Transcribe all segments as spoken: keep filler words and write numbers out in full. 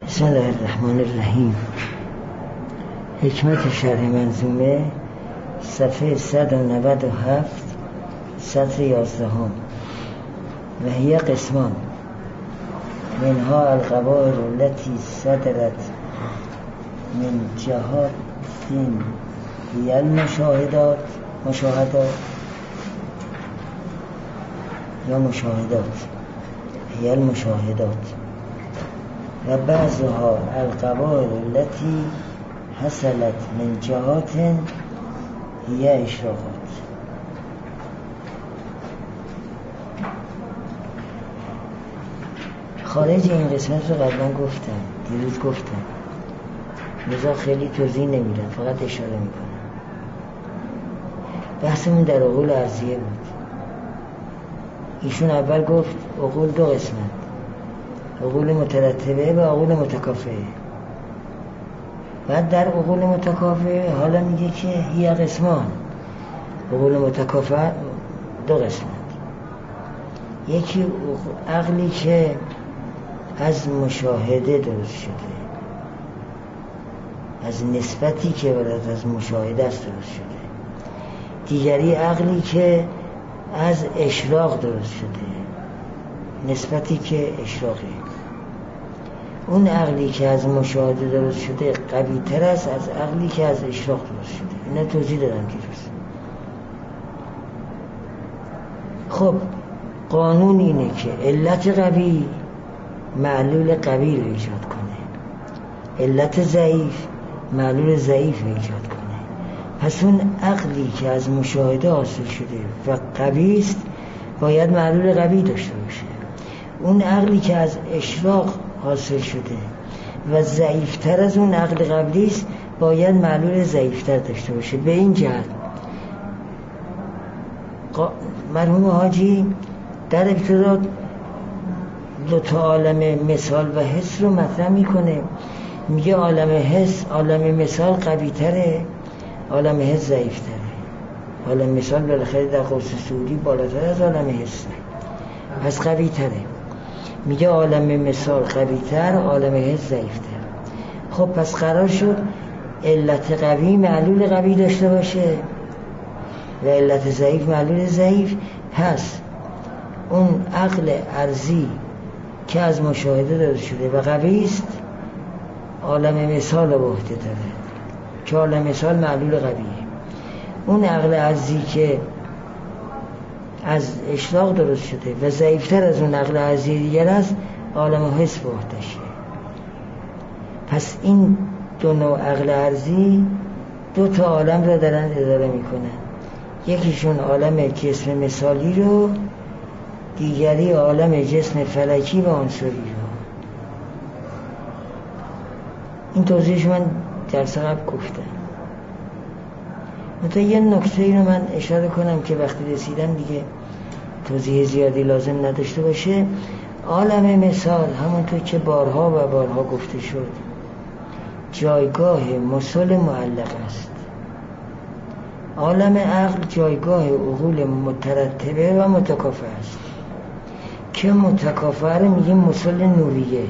بسم الله الرحمن الرحیم. حکمت شرح منظومه صفحه صد و نود و هفت سطر یازدهم. و هی قسمان منها القبائل التي صدرت من جهات هی المشاهدات مشاهدات یا مشاهدات هی المشاهدات و بعضها القبائل التي حصلت من جهات هی اشراقات. خارج این قسمت رو قبلا گفتم، دیروز گفتم، لذا خیلی توضیح نمیدم، فقط اشاره میکنم. بحثمون در عقول ارضیه بود. ایشون اول گفت عقول دو قسمت، عقول مترتبه و عقول متکافئه. بعد در عقول متکافئه حالا میگه که هی قسمان، عقول متکافئه دو قسمت. یکی عقلی که از مشاهده درست شده، از نسبتی که برات از مشاهده است درست شده. دیگری عقلی که از اشراق درست شده، نسبتی که اشراقه. اون عقلی که از مشاهده درست شده قوی تر است از عقلی که از اشراق درست شده. اینا توضیح دادم دیروز. خب قانون اینه که علت قوی معلول قوی رو ایجاد کنه، علت ضعیف معلول ضعیف رو ایجاد کنه. پس اون عقلی که از مشاهده حاصل شده و قوی است باید معلول قوی داشته باشه. اون عقلی که از اشراق حاصل شده و ضعیفتر از اون عقل قبلی است باید معلول ضعیفتر داشته باشه. به این جهت مرحوم حاجی در ابتدا دو تا عالم مثال و حس رو مطرح میکنه. میگه عالم حس، عالم مثال قوی تره، عالم حس ضعیف تره. عالم مثال بالاخره در قوس سعودی بالاتر از عالم حس، پس قوی تره. میگه عالم مثال قوی تر، عالم حس ضعیف تر. خب پس قرار شد علت قوی معلول قوی داشته باشه و علت ضعیف معلول ضعیف. پس اون عقل ارضی که از مشاهده درست شده و قوی است عالم مثال به عهده داره که عالم مثال معلول قویه. اون عقل ارضی که از اشراق درست شده و ضعیفتر از اون عقل ارضی دیگر است عالم حس به عهده‌شه. پس این دو نوع عقل ارضی دو تا عالم را دارن اداره میکنن. یکیشون عالم جسم مثالی رو، دیگری عالم جسم فلکی و عنصری رو. این توضیحش من درس قبل گفتم. مثلا یه نکته ای رو من اشاره کنم که وقتی رسیدم دیگه توضیح زیادی لازم نداشته باشه. عالم مثال همونطور که بارها و بارها گفته شد جایگاه مثل معلق است. عالم عقل جایگاه عقول مترتبه و متکافئه است که متکافئه رو میگیم مثل نوریه.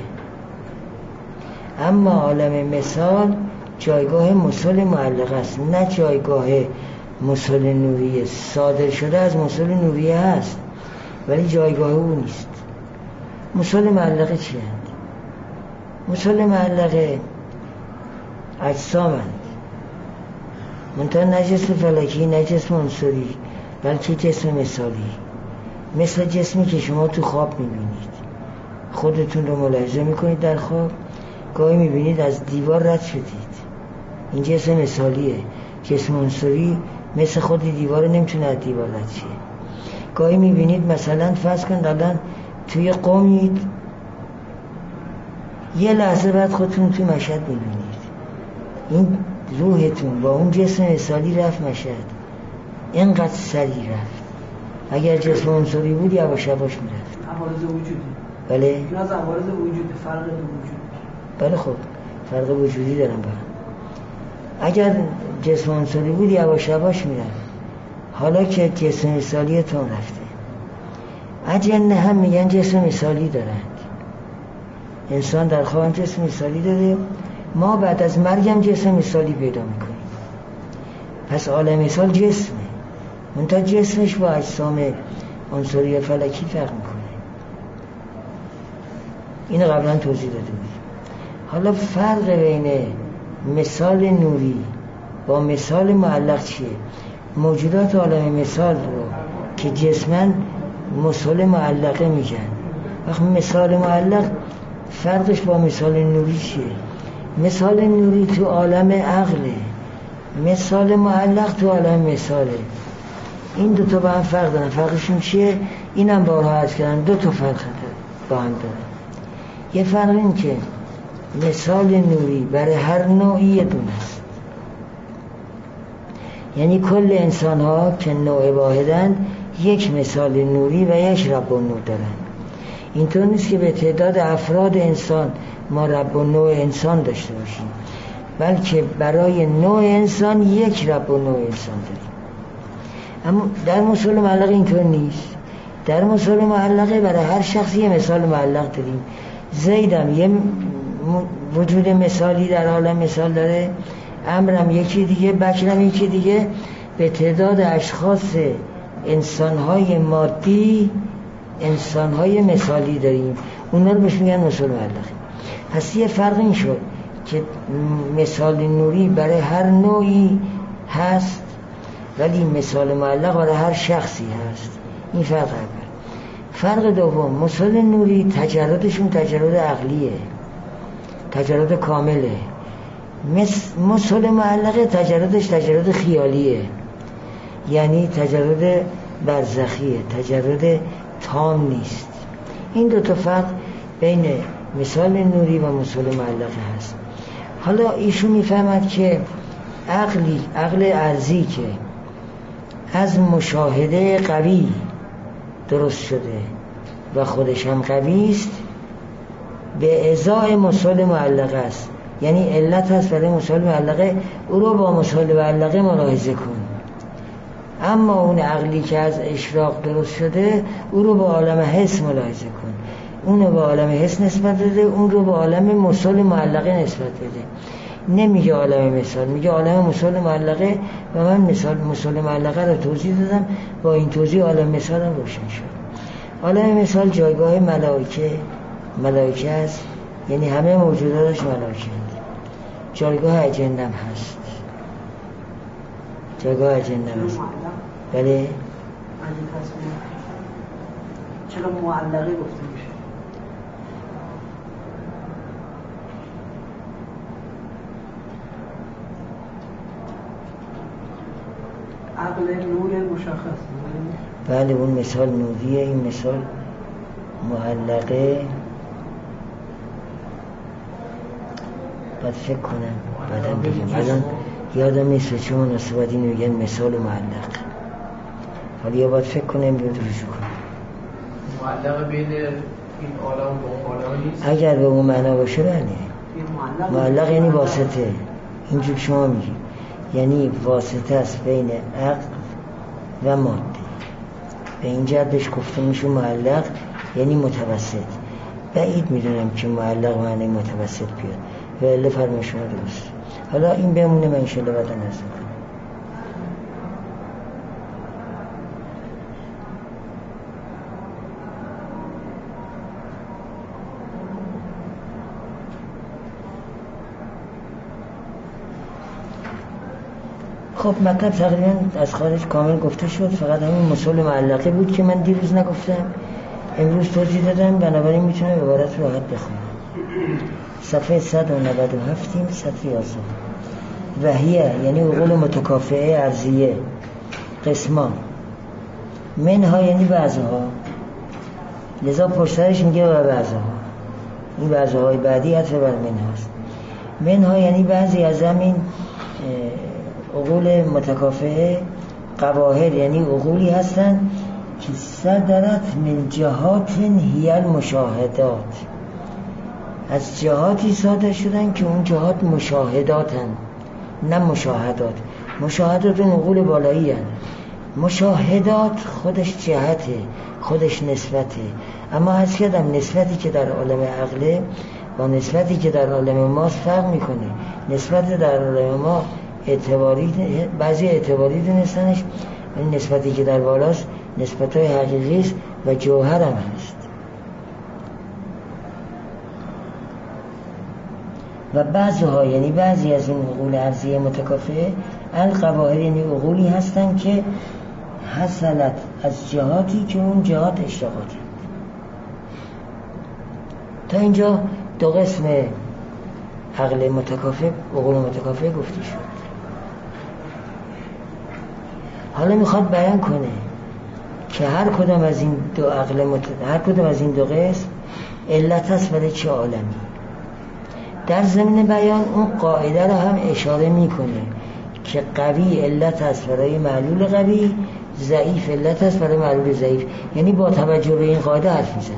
اما عالم مثال جایگاه مثل معلق است، نه جایگاه مثل نوریه. صادر شده از مثل نوریه هست ولی جایگاه او نیست. مثل معلقه چی هست؟ مثل معلقه اجسامند، منتها نه جسم فلکی نه جسم عنصری بلکه جسم مثالی، مثل جسمی که شما تو خواب میبینید. خودتون رو ملاحظه میکنید در خواب، گاهی میبینید از دیوار رد شدید، این جسم مثالیه. جسم عنصری مثل خود دیوار نمیتونه از دیوار رد شه. گاهی میبینید مثلا فرض کن الان توی قومید، یه لحظه بعد خودتون توی مشهد میبینید. این روحتون با اون جسم مثالی رفت مشهد، اینقدر سریع رفت. اگر جسم عنصری بود یواش یواش میرفت. عوارض وجودی. بله. این از عوارض وجود، فرق وجود. بله خب فرق وجودی دارن با هم. اگر جسم عنصری بود یواش یواش میرفت. حالا که جسم مثالی تون رفته. اجنه هم میگن جسم مثالی دارند. انسان در خواب جسم مثالی داره، ما بعد از مرگم جسم مثالی پیدا میکنیم. پس عالم مثال جسمه، منتها جسمش با اجسام عنصری فلکی فرق میکنه. اینو قبلا توضیح داده بود. حالا فرق بین مثال نوری با مثال معلق چیه؟ موجودات عالم مثال رو که جسمن مثال معلقه میگن. وقت مثال معلق فرقش با مثال نوری چیه؟ مثال نوری تو عالم عقله، مثال معلق تو عالم مثاله. این دو تا با هم فرق دارن. فرقشون چیه؟ اینم بارها عرض کردم، دو تا فرق با هم دارن. یه فرق این که مثال نوری برای هر نوعی یه دونه است، یعنی کل انسان ها که نوع واحدن یک مثال نوری و یک رب النوع دارن. اینطور نیست که به تعداد افراد انسان ما رب النوع انسان داشته باشیم، بلکه برای نوع انسان یک رب النوع انسان داریم. اما در مثال معلق اینطور نیست. در مثال معلقه برای هر شخصی یه مثال معلق داریم. زیدم یه وجود مثالی در عالم مثال داره، امرم یکی دیگه، بکرم یکی دیگه. به تعداد اشخاص انسان‌های مادی انسان‌های مثالی داریم، اونا رو بهش میگن مثال معلق. پس یه فرق این شد که مثال نوری برای هر نوعی هست، ولی مثال معلق برای هر شخصی هست. این فرق اول. فرق دوم، مثال نوری تجردشون تجرد عقلیه، تجرد کامله. مثال معلقه تجردش تجرد خیالیه، یعنی تجرد برزخیه، تجرد تام نیست. این دو تا فرق بین مثال نوری و مثال معلقه هست. حالا ایشون میفهمد که عقلی، عقل ارضی که از مشاهده قوی درست شده و خودش هم قوی است، به ازای مثال معلقه است. یعنی علت هست برای مثال معلقه، او رو با مثال معلقه ملاحظه کن. اما اون عقلی که از اشراق درست شده، او رو با عالم حس ملاحظه کن. اون رو با عالم حس نسبت بده، اون رو با عالم مثال معلقه نسبت بده. نمیگه عالم مثال، میگه عالم مثال معلقه. و من مثال مثال معلقه رو توضیح دادم، با این توضیح عالم مثال هم روشن شد. عالم مثال جایگاه ملائکه ملائکه است، یعنی همه موجوداتش ملائکه هست. جایگاه اجندم هست، جایگاه اجندم هست. بله. چرا معلقه گفته میشه؟ عقل نور مشخص. بله اون مثال نوریه، این مثال معلقه. باید فکر کنم بعدم بگم، الان یادم نیست چه مناسبتی میگن مثال معلق. حالا یا باید فکر کنم بیاد رجوع کنم. معلق بین این عالم و اون عالم نیست؟ اگر به اون معنا باشه بله. معلق یعنی واسطه، اینجور شما میگی، یعنی واسطه است بین عقل و ماده. به این جهت بهش گفته میشه معلق، یعنی متوسط. بعید میدونم که معلق معنی متوسط بیاد، و الا فرمای شما درست. حالا این بمونه، من انشالله بعدا نزد کنم. خب مطلب تقریبا از خارج کامل گفته شد، فقط همین مثال معلقه بود که من دیروز نگفتم، امروز توضیح دادم، بنابراین میتونم عبارت راحت بخونم. صفحه صد و نود و هفتیم، سطر یازده. وحیه یعنی عقول متکافئه ارضیه، قسمان. منها یعنی بعضها، لذا پشترش میگه و بعضها. این بعضهای بعدی عطف بر منهاست. منها یعنی بعضی از همین عقول متکافئه، قواهر یعنی عقولی هستن که صدرت من جهات هی المشاهدات، از جهاتی صادر شدن که اون جهات مشاهداتن، نه مشاهدات. مشاهدات اون عقول بالایی هن. مشاهدات خودش جهته، خودش نسبته. اما از کدام نسبتی که در عالم عقله، با نسبتی که در عالم ما فرق میکنه. نسبت در عالم ما اعتباری، بعضی اعتباری دونستنش، این نسبتی که در بالاست نسبت‌های حقیقی است و جوهر هم هست. و بعضها یعنی بعضی از این عقول ارضیه متکافئه القواهر یعنی عقولی هستن که حصلت از جهاتی که اون جهات اشتقاقی. تا اینجا دو قسم عقل متکافئ، عقول متکافئ گفته شد. حالا میخواد بیان کنه که هر کدام از این دو عقل مت... هر کدام از این دو قسم علت است برای چه عالمی. در ضمن بیان اون قاعده رو هم اشاره میکنه که قوی علت است برای معلول قوی، ضعیف علت است برای معلول ضعیف. یعنی با توجه به این قاعده حرف میزنه.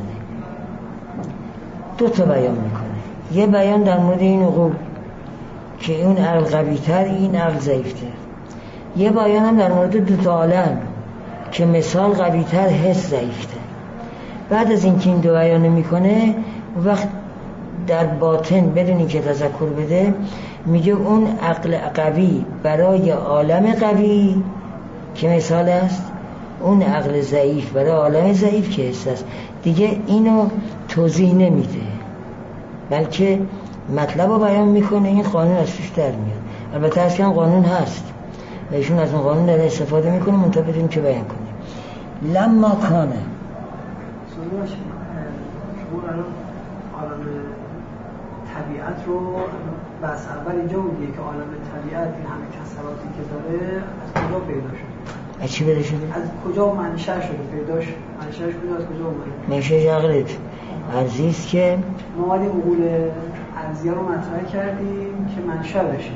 دو تا بیان میکنه. یه بیان در مورد این عقول که اون عقل قوی تر، این عقل ضعیف تر. یه بیان هم در مورد دو تا عالم که مثال قوی تر، حس ضعیف تر. بعد از اینکه این دو بیان میکنه وقت در باطن بدون اینکه تذکر بده میگه اون عقل قوی برای عالم قوی که مثال است، اون عقل ضعیف برای عالم ضعیف که حس است. دیگه اینو توضیح نمیده بلکه مطلب رو بیان میکنه. این قانون از توش در میاد. البته از کم قانون هست و ایشون از اون قانون داره استفاده میکنه، منتها بدونیم که بیان کنه. لما کانه سوالش شما الان عالم طبیعت رو بس اول اینجا بودیه که عالم طبیعت این همه کسراتی که داره از کجا پیدا شده؟ از چی پیدا شده؟ از کجا منشأ شده؟ پیداش منشأش بود از کجا اومد؟ منشأش عقل ارضی است که ما اومدیم عقول ارضیه رو مطرح کردیم که منشأ بشه.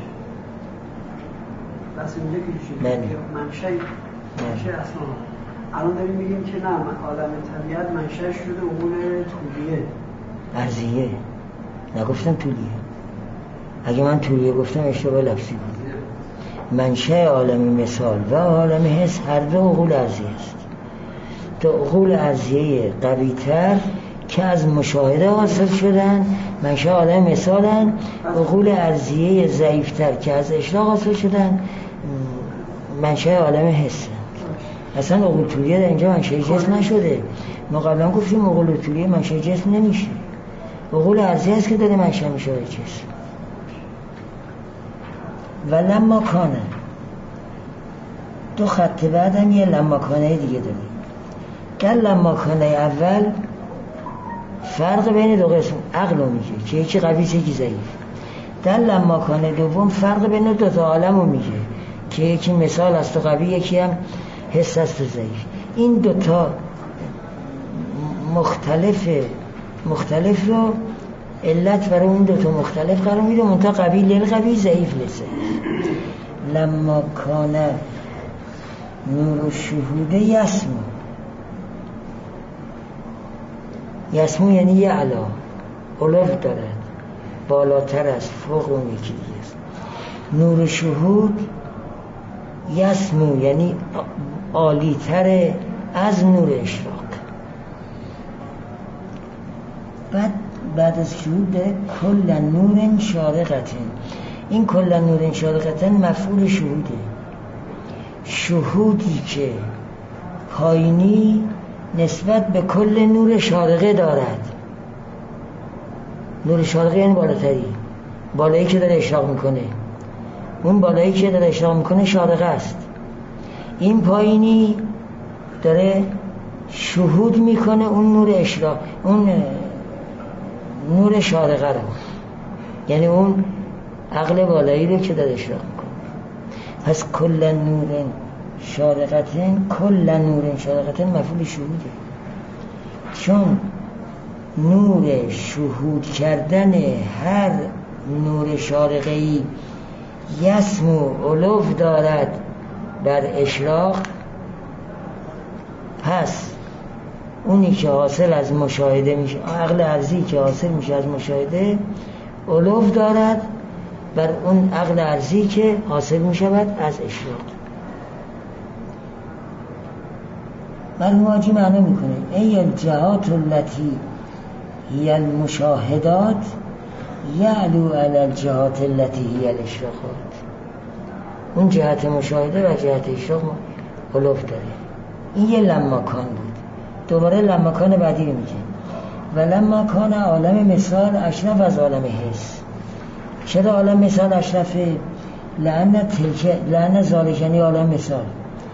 بس اینجا که شده که منشأ منشأ اصلا الان داریم میگیم که نه، عالم طبیعت منشأش شده عقول طولیه ارضیه. نگفتم طولیه. اگه من طولیه گفتم اشتباه لفظی بود. منشأ عالم مثال و عالم حس هر دو عقول ارضیه است. تو عقول ارضیه قوی تر که از مشاهده حاصل شدن منشأ عالم مثالن، عقول ارضیه ضعیف تر که از اشراق حاصل شدن منشأ عالم حس. اصلا عقول طولیه در اینجا منشأ جسم نشده. ما قبلا گفتیم عقول طولیه منشأ جسم نمیشه، عقول ارضیه است که داره منشأ میشه جسم. و لما کانه دو خط بعد هم یه لما کانه دیگه داریم. در لما کانه اول فرق بین دو قسم عقل رو میگه که یکی قوی یکی ضعیف. در لما کانه دوم فرق بین دو تا عالم رو میگه که یکی مثال است و قوی، یکی هم حس است و ضعیف. این دو تا مختلف مختلف رو علت برای اون دو تا مختلف قرار میده، منتها قوی للقوی ضعیف لسه. لما کانه نور و شهوده یسمو. یسمو یعنی یعلا، علو دارد، بالاتر است، فوق اون یکی دیگه است. نور و شهود یسمو یعنی عالی تر از نور اشراق. بعد بعد از شهود داره کل نور شارقتن. این کل نور شارقتن مفعول شهوده. شهودی که پایینی نسبت به کل نور شارقه دارد. نور شارقه یعنی بالاتری، بالایی که داره اشراق میکنه. اون بالایی که داره اشراق میکنه شارقه است. این پایینی داره شهود میکنه اون نور اشراق، اون نور شارقه رو، یعنی اون عقل بالایی رو که داره اشراق میکنه. پس کل نور شارقتن، کل نور شارقتن مفعول شهوده. چون نور شهود کردن هر نور شارقه‌ای یسمو علو دارد بر اشراق، پس اونی که حاصل از مشاهده میشه، عقل ارضی که حاصل میشه از مشاهده علو دارد بر اون عقل ارضی که حاصل میشود از اشراق. مرحوم حاجی معنی میکنه ای الجهات التي هی المشاهدات یعلو علی الجهات التي هی الاشراقات، اون جهت مشاهده و جهت اشراق علوف داره. این یه لماکان بود. دوباره لماکان بعدی رو میگه و لماکان عالم مثال اشرف از عالم حس. چرا عالم مثال اشرفه؟ لأن تلک لأن ذالکانی عالم مثال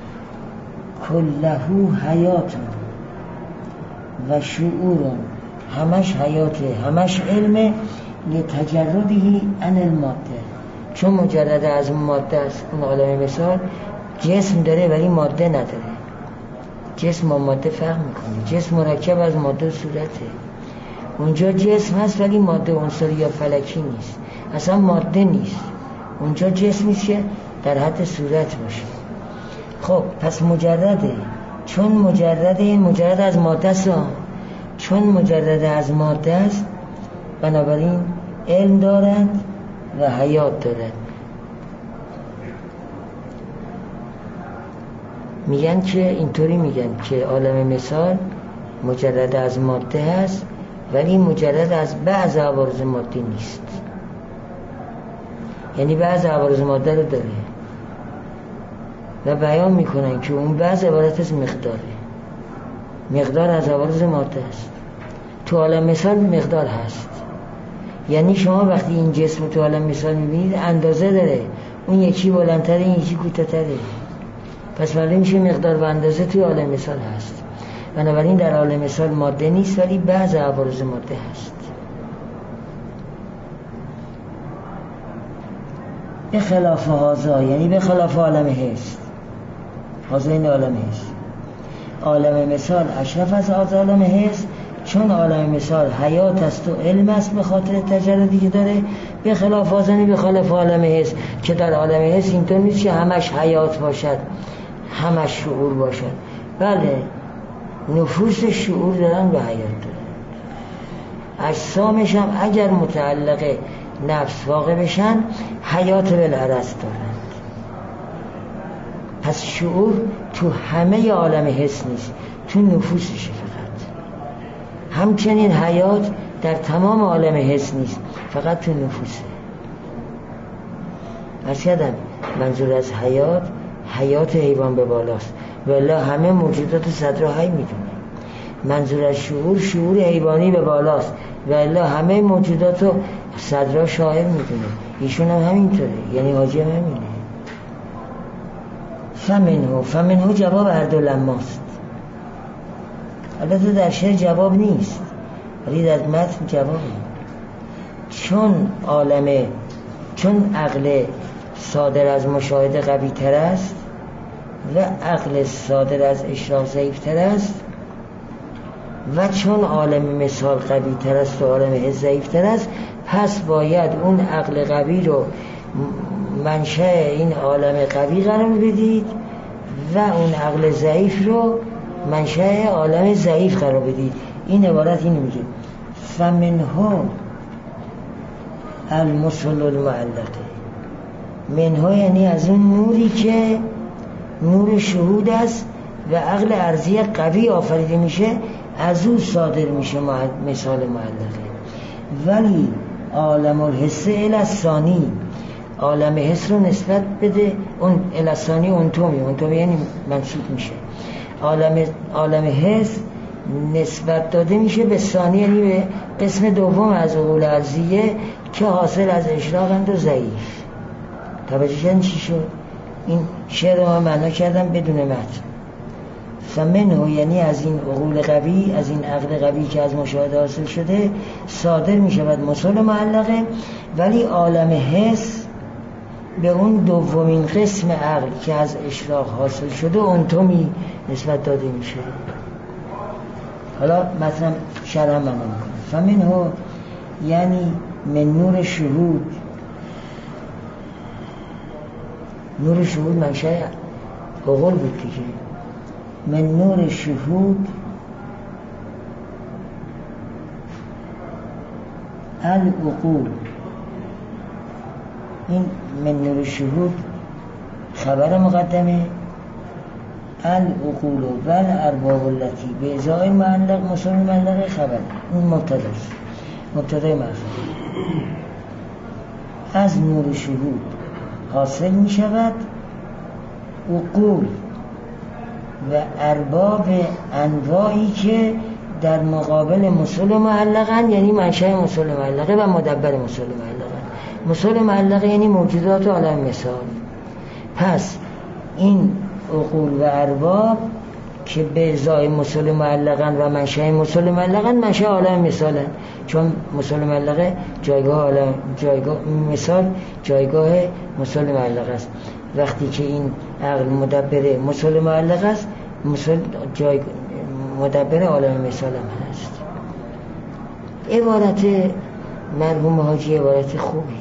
کلهو حیاتون و شعورون، همش حیاته، همش علمه، لتجردهی عن الماده، چون مجرد از ماده است. اون عالم مثال جسم داره ولی ماده نداره. جسم و ماده فرق میکنه. جسم مرکب از ماده و صورته. اونجا جسم هست ولی ماده عنصری یا فلکی نیست، اصلا ماده نیست. اونجا جسمی است که در حد صورت باشه. خب پس مجرده، چون مجرده، این مجرد از ماده است، چون مجرد از ماده است بنابراین علم دارند و حیات دارند. میگن که اینطوری میگن که عالم مثال مجرد از ماده هست ولی مجرد از بعض عوارض ماده نیست. یعنی بعض عوارض ماده رو داره و بیان میکنن که اون بعض عبارت از مقداره. مقدار از عوارض ماده است. تو عالم مثال مقدار هست. یعنی شما وقتی این جسم تو عالم مثال میبینید اندازه داره، اون یکی بلندتره، این یکی کوتاه‌تره. پس معلوم میشه مقدار و اندازه توی عالم مثال هست. بنابراین در عالم مثال ماده نیست ولی بعض عوارض ماده هست. به خلاف هازا، یعنی به خلاف عالم حس. هازا این عالم حس. عالم مثال اشرف از عالم حس، چون عالم مثال حیات است و علم است به خاطر تجردی که داره. به خلاف هازا، به خلاف عالم حس که در عالم حس اینطور نیست که همش حیات باشد، همش شعور باشد. بله، نفوس شعور دارن و حیات دارن. اجسامش هم اگر متعلق نفس واقع بشن حیات بالعرض دارند. پس شعور تو همه عالم حس نیست، تو نفوسشه فقط. همچنین حیات در تمام عالم حس نیست، فقط تو نفوسه. ارشدم منظور از حیات حیات حیوان به بالاست، ولی همه موجودات صدر حی میدونه. منظور از شعور شعور حیوانی به بالاست، ولی همه موجودات رو صدر شاعر میدونه. ایشون هم همینطوره، یعنی حاجی هم همینه. فمنهو فمنهو جواب هر دو لماست. البته در شعر جواب نیست ولی در متن جوابه. چون عالمه، چون عقل صادر از مشاهده قوی تر است و عقل صادر از اشراق ضعیف تر است و چون عالم مثال قوی تر است و عالم حس ضعیف تر است، پس باید اون عقل قوی رو منشأ این عالم قوی قرار بدید و اون عقل ضعیف رو منشأ عالم ضعیف قرار بدید. این عبارت اینو میگه فمنهو المثل المعلقه. منهو یعنی از اون نوری که نور شهود است و عقل ارضی قوی آفریده میشه، از او صادر میشه مثال معلقه. ولی عالم الحس الثانی، عالم حس رو نسبت بده اون الثانی، اونتومی اونتومی یعنی منصوب میشه. عالم عالم حس نسبت داده میشه به ثانی، یعنی به قسم دوم از عقول ارضیه که حاصل از اشراقند و ضعیف. توجه کردین چی شد؟ این شعر رو من معنا کردم بدون متن. فمنهو یعنی از این عقول قوی، از این عقل قوی که از مشاهده حاصل شده صادر می شود مثال معلقه. ولی عالم حس به اون دومین قسم عقل که از اشراق حاصل شده اونتومی نسبت داده می شود. حالا مثلا شرح من میکنم. فمنهو یعنی من نور شهود. نور شهود منشأ عقول بود دیگه. من نور شهود العقول. این من نور شهود خبر مقدمه، العقول و الارباب التي به ازای معلق مثال معلق خبر. این مبتداست، مبتدای مرفوع. از نور شهود حاصل می شود عقول و ارباب انواعی که در مقابل مصول معلقن، یعنی منشأ مصول معلقه و مدبر مصول معلقن. مصول معلقه یعنی موجودات عالم مثال. پس این عقول و ارباب که به ازای مصول معلقن و منشأ مصول معلقن منشأ عالم مثالن، چون مصول معلقه جایگاه عالم جایگاه مثال جایگاه مصول معلقه است. وقتی که این عقل مدبر مصول معلقه است، مصول جای مدبر عالم مثال هم هست. عبارت مرحوم حاجی عبارت خوبیه.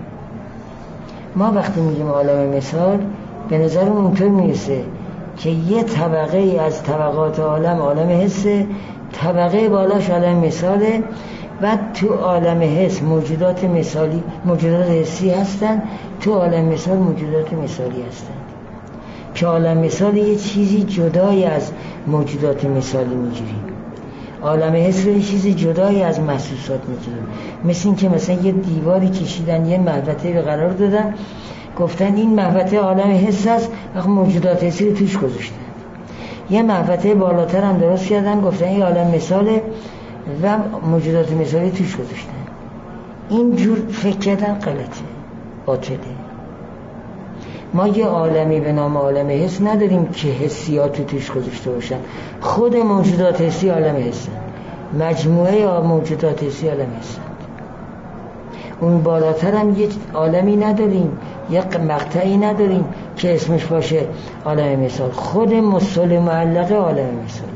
ما وقتی میگیم عالم مثال به نظر اونطور میرسه که یه طبقه ای از طبقات عالم عالم حسه، طبقه بالاش عالم مثاله، و تو عالم حس موجودات مثالی موجودات حسی هستن، تو عالم مثال موجودات مثالی هستن که عالم مثال یه چیزی جدایی از موجودات مثالی میگیریم، عالم حس رو یه چیزی جدایی از محسوسات میگیریم. مثل این که مثلا یه دیواری کشیدن، یه محوطه رو قرار دادن، گفتن این محوطه عالم حس هست، وقت موجودات حسی رو توش گذاشتن. یه محوطه بالاتر هم درست کردن، گفتن این عالم مثاله و موجودات مثالی توش گذاشتن. این جور فکر کردن غلطه، باطله. ما یه عالمی به نام عالم حس نداریم که حسیات توش گذاشته باشن. خود موجودات حسی عالم حسن، مجموعه موجودات حسی عالم حسن. اون بالاتر هم یه عالمی نداریم، یه مقطعی نداریم که اسمش باشه عالم مثال. خود مصول معلقه عالم مثاله.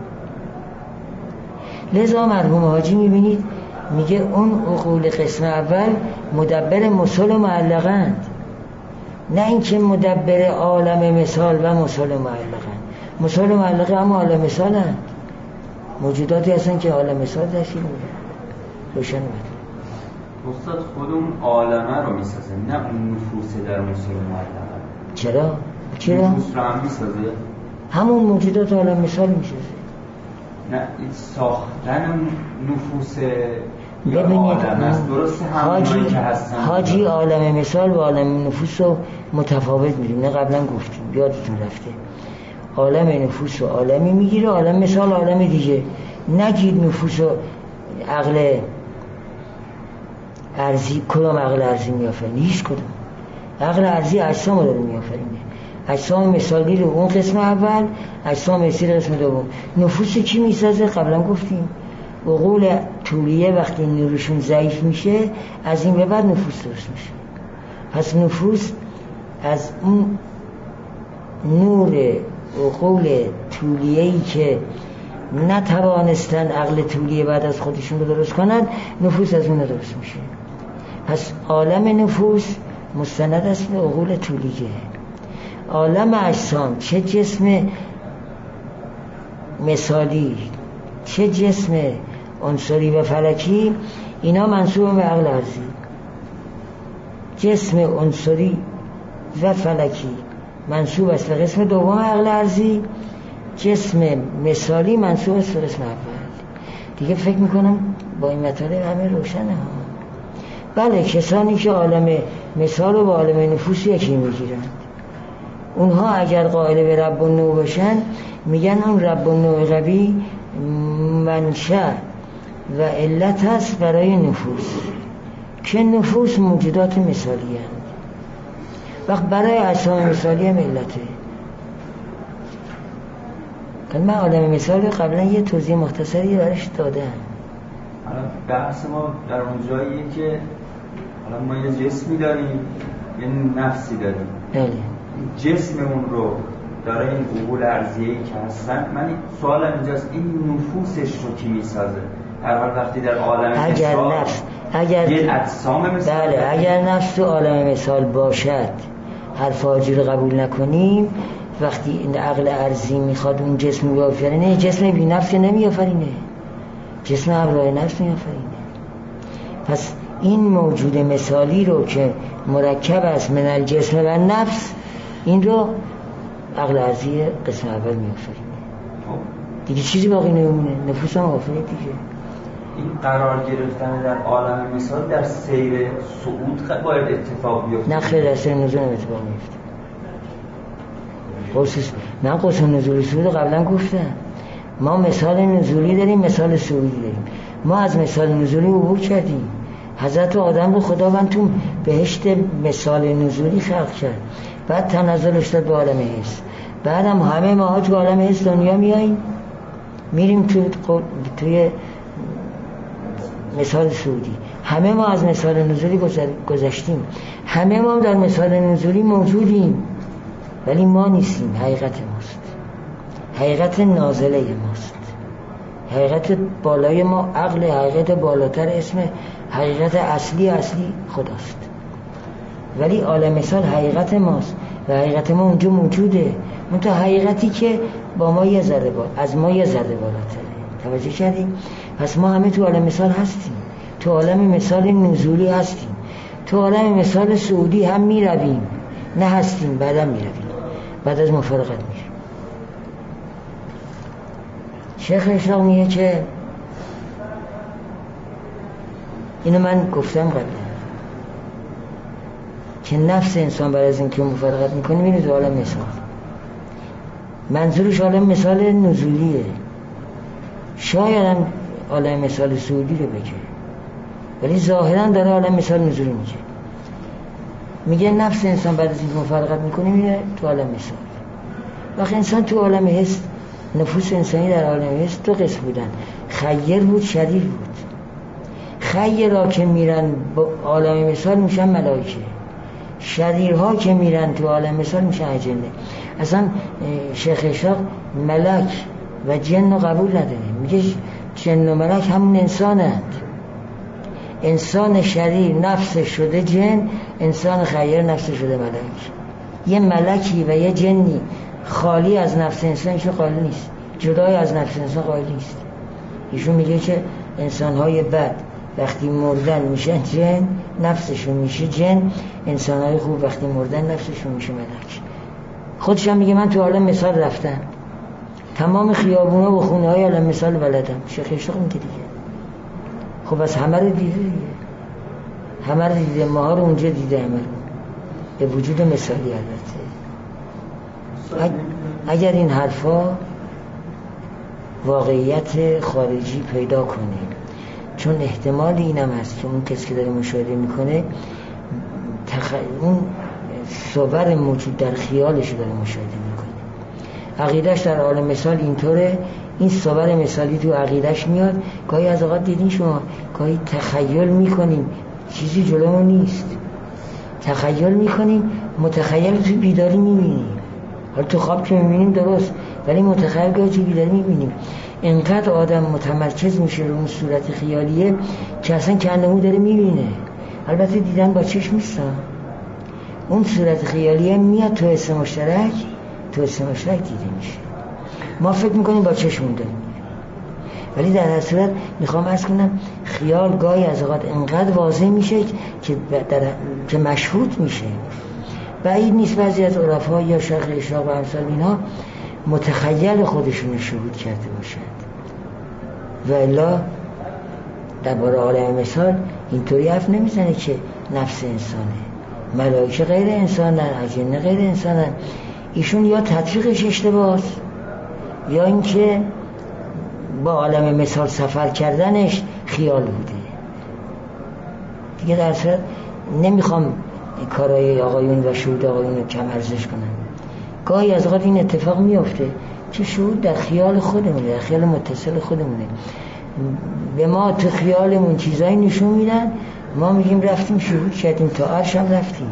لذا مرحوم حاجی میبینید میگه اون عقول قسم اول مدبر مصول معلقند، نه اینکه مدبر عالم مثال و مصول معلقند. مصول معلقه هم عالم مثالند، موجوداتی هستن که عالم مثال تشکیل میدن. روشن بده استاد خود اون عالمه رو میسازه، نه اون نفوس در مصول معلقه. چرا؟ چرا؟ نفوس رو هم میسازه؟ همون موجودات عالم مثال میسازه. نه این ساختن نفوس ببینید درسته همونایی که هستن. حاجی عالم مثال و عالم نفوس رو متفاوت میدیم، نه قبلا گفتیم یادتون رفته. عالم نفوس رو عالمی میگیره، عالم مثال عالم دیگه. نگید نفوس رو عقل ارضی، کدام عقل ارضی میآفرینه؟ هیچ کدام. عقل ارضی اجسام رو میآفرینه، اجسام مثالی رو اون قسم اول، اجسام حسی رو قسم دوم. نفوس کی میسازه؟ قبلا گفتیم عقول طولیه وقتی نورشون ضعیف میشه از این به بعد نفوس درست میشه. پس نفوس از اون نور عقول طولیه‌ای که نتوانستن عقل طولیه بعد از خودشون رو درست کنن، نفوس از اون درست میشه. پس عالم نفوس مستند است به عقول طولیه. عالم اجسام، چه جسم مثالی چه جسم عنصری و فلکی، اینا منسوب به عقل ارضی. جسم عنصری و فلکی منسوب است به قسم دوم عقل ارضی، جسم مثالی منسوب است به قسم اول. دیگه فکر میکنم با این مطالب همه روشنه ها. بله، کسانی که عالم مثال و با عالم نفوس یکی میگیرند، اونها اگر قائل به رب النوع باشن میگن اون رب النوع قوی منشأ و علت هست برای نفوس، که نفوس موجودات مثالی هست، وقت برای اجسام مثالی هم علته. من عالم مثال قبلا یه توضیح مختصری برش دادم. بحث ما در اون جاییه که حالا ما یه جسمی داریم، یه نفسی داریم. بله. جسممون رو داره این عقول ارضیه‌ای که هستن. من سوالم اینجاست این نفوسش رو کی میسازه؟ هر حال وقتی در عالم اگر مثال نفس اگر یه اجسام مثال، بله، اگر نفس تو عالم مثال باشد حرف حاجی رو قبول نکنیم. وقتی این عقل ارضی میخواد اون جسم بیافرینه، جسم بی نفس که نمیافرینه، جسم همراه نفس میافرینه. پس این موجود مثالی رو که مرکب است من الجسم و نفس، این رو عقل ارضی قسم اول میافرینه. دیگه چیزی باقی نمیمونه، نفوس هم آفرید دیگه. این قرار گرفتن در عالم مثال در سیر صعود باید اتفاق بیفته. نه خیر، در سیر نزول اتفاق میفته. خصوص من قصه نزول صعود قبلا گفتم. ما مثال نزولی داریم، مثال صعودی داریم. ما از مثال نزولی عبور کردیم. حضرت آدم رو خداوند تو بهشت مثال نزولی خلق کرد، بعد تنزلش داد به عالم حس. بعد هم همه ماها تو عالم حس دنیا میاییم، میریم تو توی مثال صعودی. همه ما از مثال نزولی گذشتیم، همه ما در مثال نزولی موجودیم، ولی ما نیستیم. حقیقت ماست، حقیقت نازله ماست، حقیقت بالای ما عقل، حقیقت بالاتر اسم حقیقت اصلی اصلی خداست. ولی عالم مثال حقیقت ماست و حقیقت ما اونجا موجوده، منتها حقیقتی که با ما یه ذره بال از ما یه ذره بالاتره. توجه کردیم؟ پس ما همه تو عالم مثال هستیم، تو عالم مثال نزولی هستیم، تو عالم مثال صعودی هم میرویم، نه هستیم بعدم میرویم، بعد از مفارقت میریم. شیخ اشراق میگه که اینو من گفتم قبلا که نفس انسان بعد از اینکه مفارقت میکنه میره تو عالم مثال. منظورش عالم مثال نزولیه، شاید هم عالم مثال صعودی رو بگه، ولی ظاهرا داره عالم مثال نزولی میگه. میگه نفس انسان بعد از اینکه مفارقت میکنه میره تو عالم مثال. وقتی انسان تو عالم حس، نفوس انسانی در عالم حس دو قسم بودن، خیر بود، شریر بود. خیرها که میرن با عالم مثال میشن ملائکه، شریرها که میرن تو عالم مثال میشن اجنه. اصلا شیخ اشراق ملک و جن رو قبول نداره، میگه جن و ملک همون انسانند. انسان شریر نفس شده جن، انسان خیر نفس شده ملک. یه ملکی و یه جنی خالی از نفس انسان ایشون قائل نیست، جدای از نفس انسان قائل نیست. ایشون میگه که انسان‌های بد وقتی مردن میشن جن، نفسشون میشه جن. انسان‌های خوب وقتی مردن نفسشون میشه ملک. خودش هم میگه من تو عالم مثال رفتم، تمام خیابونا و خونه‌های عالم مثال بلدم. شیخ اشراق میگه دیگه خب از همه رو دیده دیگه، همه رو دیده، ماها رو اونجا دیده، همه رو به وجود مثالی. البته اگر این حرفا واقعیت خارجی پیدا کنه، چون احتمال اینم هست که اون کسی که داره مشاهده میکنه تخ... اون صور موجود در خیالش داره مشاهده میکنه، عقیدش در عالم مثال اینطوره، این صور مثالی تو عقیدش میاد. گاهی از اوقات دیدین شما گاهی تخیل میکنیم چیزی جلومون نیست، تخیل میکنیم، متخیل تو بیداری میبینیم. حالا تو خواب که میبینیم درست، ولی متخیل گاهی تو بیداری میبینیم. اینقدر آدم متمرکز میشه رو اون صورت خیالیه که اصلا کانه داره میبینه. البته دیدن با چشم نیست، اون صورت خیالیه میاد تو حس مشترک، تو حس مشترک دیده میشه. ما فکر میکنیم با چشمون داریم، ولی در هر صورت میخوام عرض کنم خیال گاهی از اوقات انقدر واضح میشه که در... که مشهود میشه. بعید نیست بعضی از عرفا یا شیخ اشراق و امثال اینا متخیل خودشون شهود کرده باشند، و الا درباره عالم مثال اینطوری حرف نمیزنه که نفس انسانه، ملائکه غیر انسانن، اجنه غیر انسانن. ایشون یا تطبیقش اشتباهه یا اینکه با عالم مثال سفر کردنش خیال بوده دیگه. در صورت نمیخوام کارهای آقایون و شهود آقایون رو کم ارزش کنم. گاهی از اوقات این اتفاق میفته که شهود در خیال خودمونه، در خیال متصل خودمونه. به ما تو خیالمون چیزایی نشون میدن، ما میگیم رفتیم شهود کردیم، تا عرش هم رفتیم،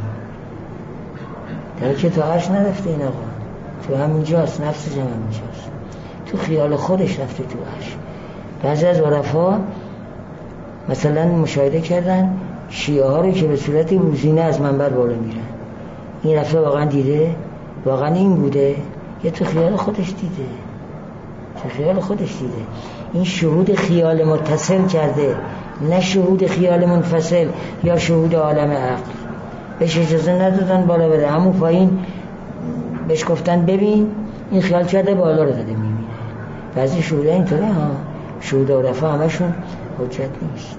در که تا عرش نرفته این آقا، تو همینجاست، نفسش هم همینجاست، تو خیال خودش رفته تو عرش. بعضی از عرفا مثلا مشاهده کردن شیعه ها رو که به صورت روزینه از منبر بالا میرن، این رفته واقعا دیده، واقعا این بوده یا تو خیال خودش دیده؟ تو خیال خودش دیده. این شهود خیال متصل کرده، نه شهود خیال منفصل یا شهود عالم عقل. بهش اجازه ندادن بالا بره، همون پایین بهش گفتن ببین، این خیال کرده بالا رو داده میبینه. بعضی شهود اینطوره ها، شهود عرفا همشون حجت نیست.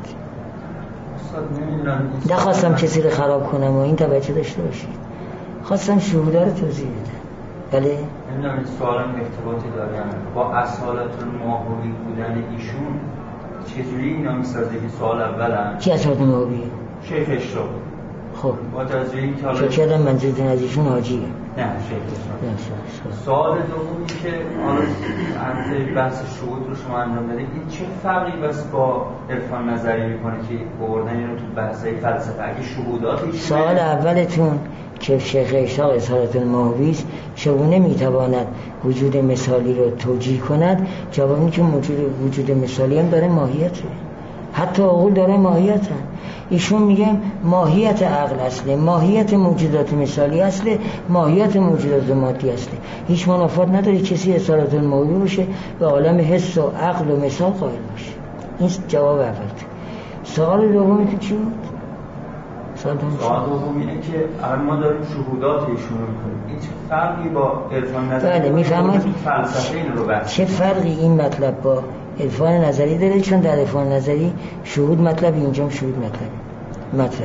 نخواستم کسی رو خراب کنم و این توجه داشته باشید، خواستم شهودا رو توضیح بدم. بله نمیدونم این سوالم ارتباطی داره با اصالت الماهوی بودن ایشون چجوری اینا میسازه که سوال اولم کی اصالت الماهویه؟ شیخ اشراق. خب با تجربه‌ای که حالا چه کردم منظورتون از ایشون حاجیه؟ نه شیخ اشراق. سوال دومی که حالا انت بحث شهود رو شما انجام دادید، این چه فرقی بس با عرفان نظری میکنه که بردن اینو تو بحث‌های فلسفه؟ اگه شهوداتش سوال اولتون که شیخ اشراق اصالت الماهوی است چگونه میتواند وجود مثالی رو توجیه کند؟ جواب اینه که موجود وجود مثالی هم داره ماهیته، حتی عقول داره ماهیته. ایشون میگه ماهیت عقل اصله، ماهیت موجودات مثالی اصله، ماهیت موجودات مادی اصله. هیچ منافات نداره کسی اصالت الماهوی باشه به عالم حس و عقل و مثال قائل باشه. این جواب اول. سوال دومی چی بود؟ سوال دوم اینه که الان ما داریم شهودات ایشون رو میکنیم، این چه فرقی با عرفان نظری؟ بله میفهمید فلسفه این رو بحث چه فرقی این مطلب با عرفان نظری داره؟ چون در عرفان نظری شهود مطلب، اینجا شهود مطلب مطرحه،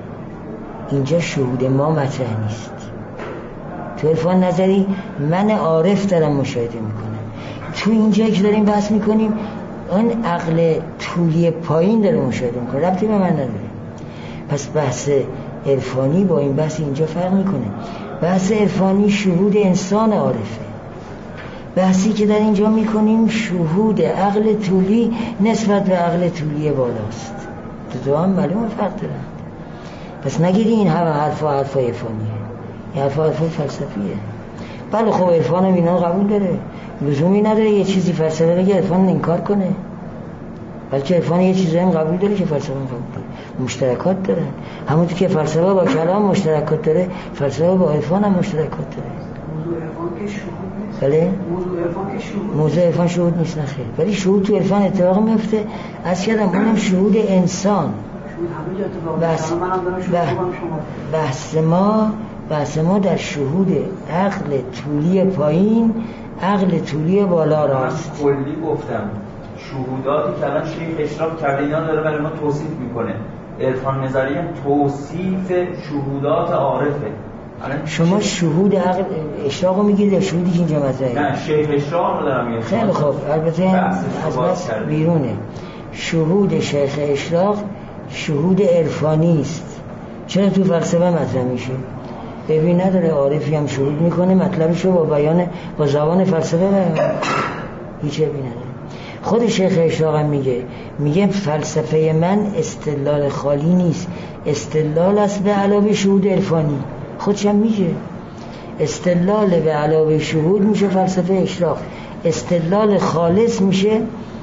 اینجا شهود ما مطرح نیست. تو عرفان نظری من عارف دارم مشاهده میکنم، تو اینجا که داریم بحث میکنیم اون عقل طولی پایین داره مشاهده میکنه، ربطی به من نداره. پس بحث عرفانی با این بحث اینجا فرق میکنه. بحث عرفانی شهود انسان عارفه، بحثی که در اینجا میکنیم شهود عقل طولی نسبت به عقل طولی بالاست. دو تا هم معلومه فرق دارن. پس نگیری این همه حرفا حرفا عرفانیه، این حرفا حرفا فلسفیه. بله خب عرفان هم اینا قبول داره، لزومی نداره یه چیزی فلسفه بگه عرفان انکار کنه، بلکه عرفان یه چیزی هم قبول داره که فلسفه هم قبول داره، مشترکات دارن. همونطور که فلسفه با کلام مشترکات داره، فلسفه با عرفان هم مشترکات داره. موضوع عرفان که شهود نیست. بله؟ موضوع عرفان که شهود موضوع عرفان شهود نیست، نخیر. ولی شهود تو عرفان اتفاق میفته. از کردم اونم شهود انسان. شهود همه جا اتفاق بحث میفته. منم دارم شهود خوبم شما. بحث ما بحث ما در شهود عقل طولی پایین، عقل طولی بالا راست. کلی گفتم شهوداتی که الان شیخ اشراق کرده اینا داره برای ما توصیف میکنه. عرفان نظری هم توصیف شهودات عارفه. شما شهود عقل اشراق رو میگید یا شهودی که اینجا مطرحه؟ نه شیخ اشراق رو دارم میگم. خیلی خوب، البته از بس بیرونه. شهود شیخ اشراق شهود عرفانی است. چرا تو فلسفه مطرح میشه؟ ببین نداره عارفی هم شهود میکنه مطلبش رو با بیان با زبان فلسفه بیان، هیچ ببین نداره. خود شیخ اشراق هم میگه میگه فلسفه من استدلال خالی نیست، استدلال است به علاوه شهود عرفانی. خودشم میگه استدلال به علاوه شهود میشه فلسفه اشراق، استدلال خالص میشه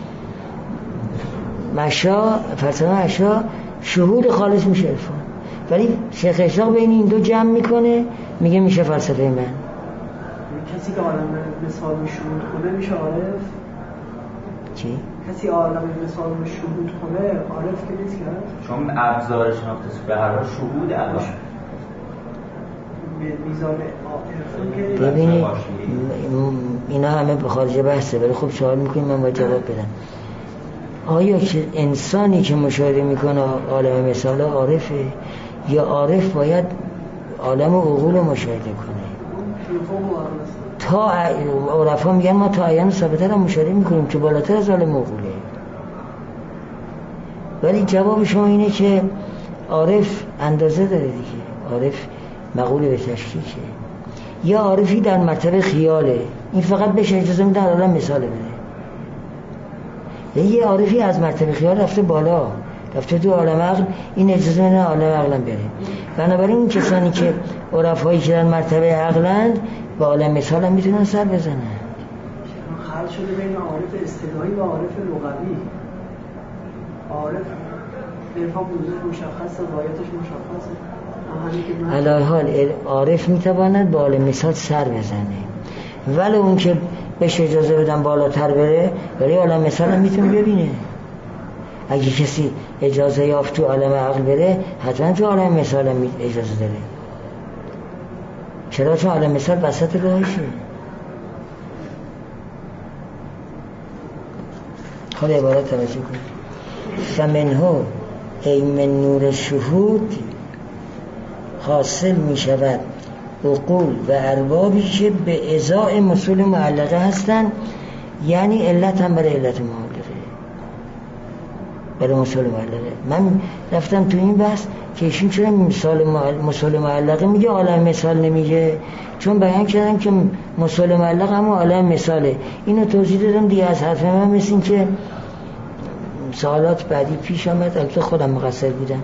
مشا، فلسفه مشا، شهود خالص میشه عرفان. ولی شیخ اشراق بین این دو جمع میکنه میگه میشه فلسفه من. کسی که عالم مثال شهود کنه میشه عارف؟ چی؟ کسی عالم مثال شهود کنه عارف که نیست کرد؟ چون ابزار شناخته به هر حال شهود الان میزان عارف که ببینید اینا همه به خارج بحثه، ولی خب سوال میکنیم من باید جواب بدم. آیا که انسانی که مشاهده میکنه عالم مثال عارفه یا عارف باید عالم عقول مشاهده کنه؟ تا عرفا میگن ما تا عیان ثابته را مشاهده میکنیم که بالاتر از عالم عقوله. ولی جواب شما اینه که عارف اندازه داره دیگه، عارف مقول به تشکیکه. یا عارفی در مرتبه خیاله، این فقط بهش اجازه میده عالم مثال بده. یه عارفی از مرتبه خیال رفته بالا، رفته تو عالم عقل، این اجازه میده عالم عقلم بره. بنابراین این کسانی که عرفایی که در مرتبه عقلند با عالم مثال هم میتونن سر بزنن. خلط شده بین عارف اصطلاحی و عارف لغوی. عارف عرفان بوده مشخصه، غایتش مشخصه. علی حال عارف میتواند با عالم مثال سر بزنه، ولی اون که بهش اجازه بدن بالاتر بره، ولی عالم مثال هم میتونه ببینه. اگه کسی اجازه یافت تو عالم عقل بره، حتما تو عالم مثال هم اجازه داره. چرا؟ چون عالم مثال وسط راهشه. خود عبارت توجه کنید. فمنه ای من نور شهود حاصل می شود عقول و اربابی که به ازای مسئول معلقه هستند، یعنی علت هم برای علت معلقه، برای مسئول معلقه. من رفتم تو این بحث که ایشون چرا مسئول معلقه میگه عالم مثال نمیگه، چون بیان کردم که مسئول معلق هم عالم مثاله. اینو توضیح دادم دیگه. از حرف من مثل این که سوالات بعدی پیش آمد، البته خودم مقصر بودم،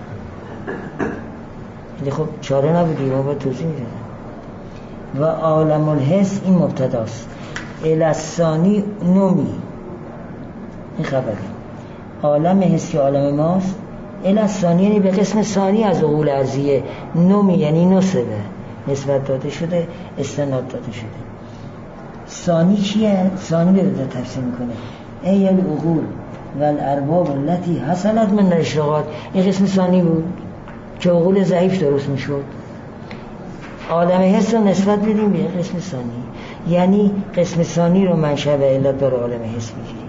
خب چاره نبودی، ما باید توضیح میدادم. و عالم الحس این مبتداست، الثانی نومی، این خبره. عالم حسی عالم ماست، الثانی یعنی به قسم ثانی از عقول ارضیه، نومی یعنی نسبه، نسبت داده شده، استناد داده شده. ثانی چیه؟ ثانی رو داده تفسیر میکنه، ای العقول و الارباب التي حصلت من الاشراقات. این قسم ثانی بود که عقول ضعیف درست میشد. عالم حس رو نسبت بدیم به قسم ثانی، یعنی قسم ثانی رو منشأ و علت داره عالم حس میگیرید.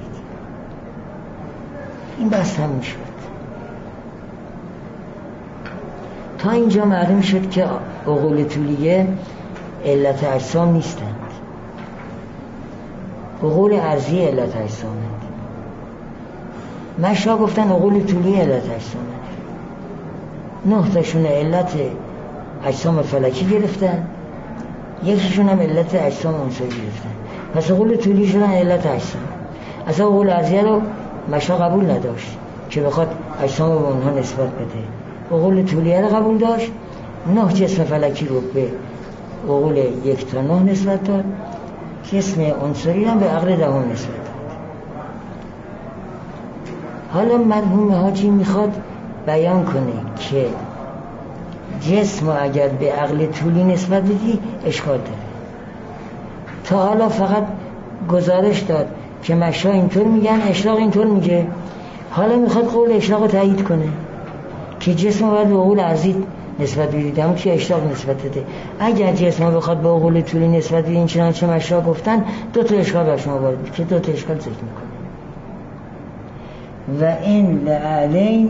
این بحث تموم شد. تا اینجا معلوم شد که عقول طولیه علت اجسام نیستند، عقول ارضی علت اجسامند. مشا گفتن عقول طولیه علت اجسامند، نه تاشون علت اجسام فلکی گرفتن، یکیشون هم علت اجسام عنصری گرفتن. پس عقول طولی شدن علت اجسام. اصلا عقول ارضیه رو مشا قبول نداشت که بخواد اجسام رو به اونها نسبت بده. عقول طولیه رو قبول داشت، نه جسم فلکی رو به عقول یک تا نه نسبت داد، جسم عنصری هم به عقل دهم نسبت داد. حالا مرحوم حاجی میخواد بیان کنه که جسم اگر به عقل طولی نسبت بدی اشکال داره. تا حالا فقط گزارش داد که مشا اینطور میگن، اشراق اینطور میگه. حالا میخواد قول اشراق رو تایید کنه که جسم باید به عقول ارضی نسبت بدید، همون که اشراق نسبت بده. اگر جسم بخواد به عقول طولی نسبت بدید چنانچه مشا گفتن، دو تا اشکال بر شما وارد که دو تا اشکال ذکر میکنه. و این لعلین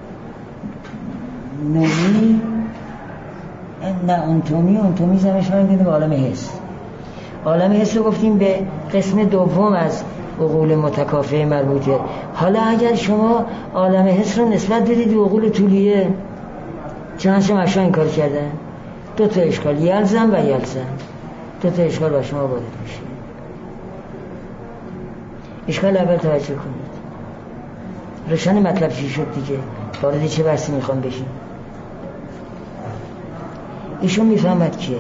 نومی نه انتومی انتومی زمش من دیدم عالم حس. عالم حس رو گفتیم به قسم دوم از عقول متکافئه مربوطه. حالا اگر شما عالم حس رو نسبت بدید به عقول طولیه، چنانچه مشا این کار کردن، دو تا اشکال، یلزم و یلزم، دو تا اشکال بر شما وارد میشه. اشکال اول توجه کنید، روشن مطلب چی شد دیگه، وارد چه بحثی میخوام بشیم. ایشون میفهمد که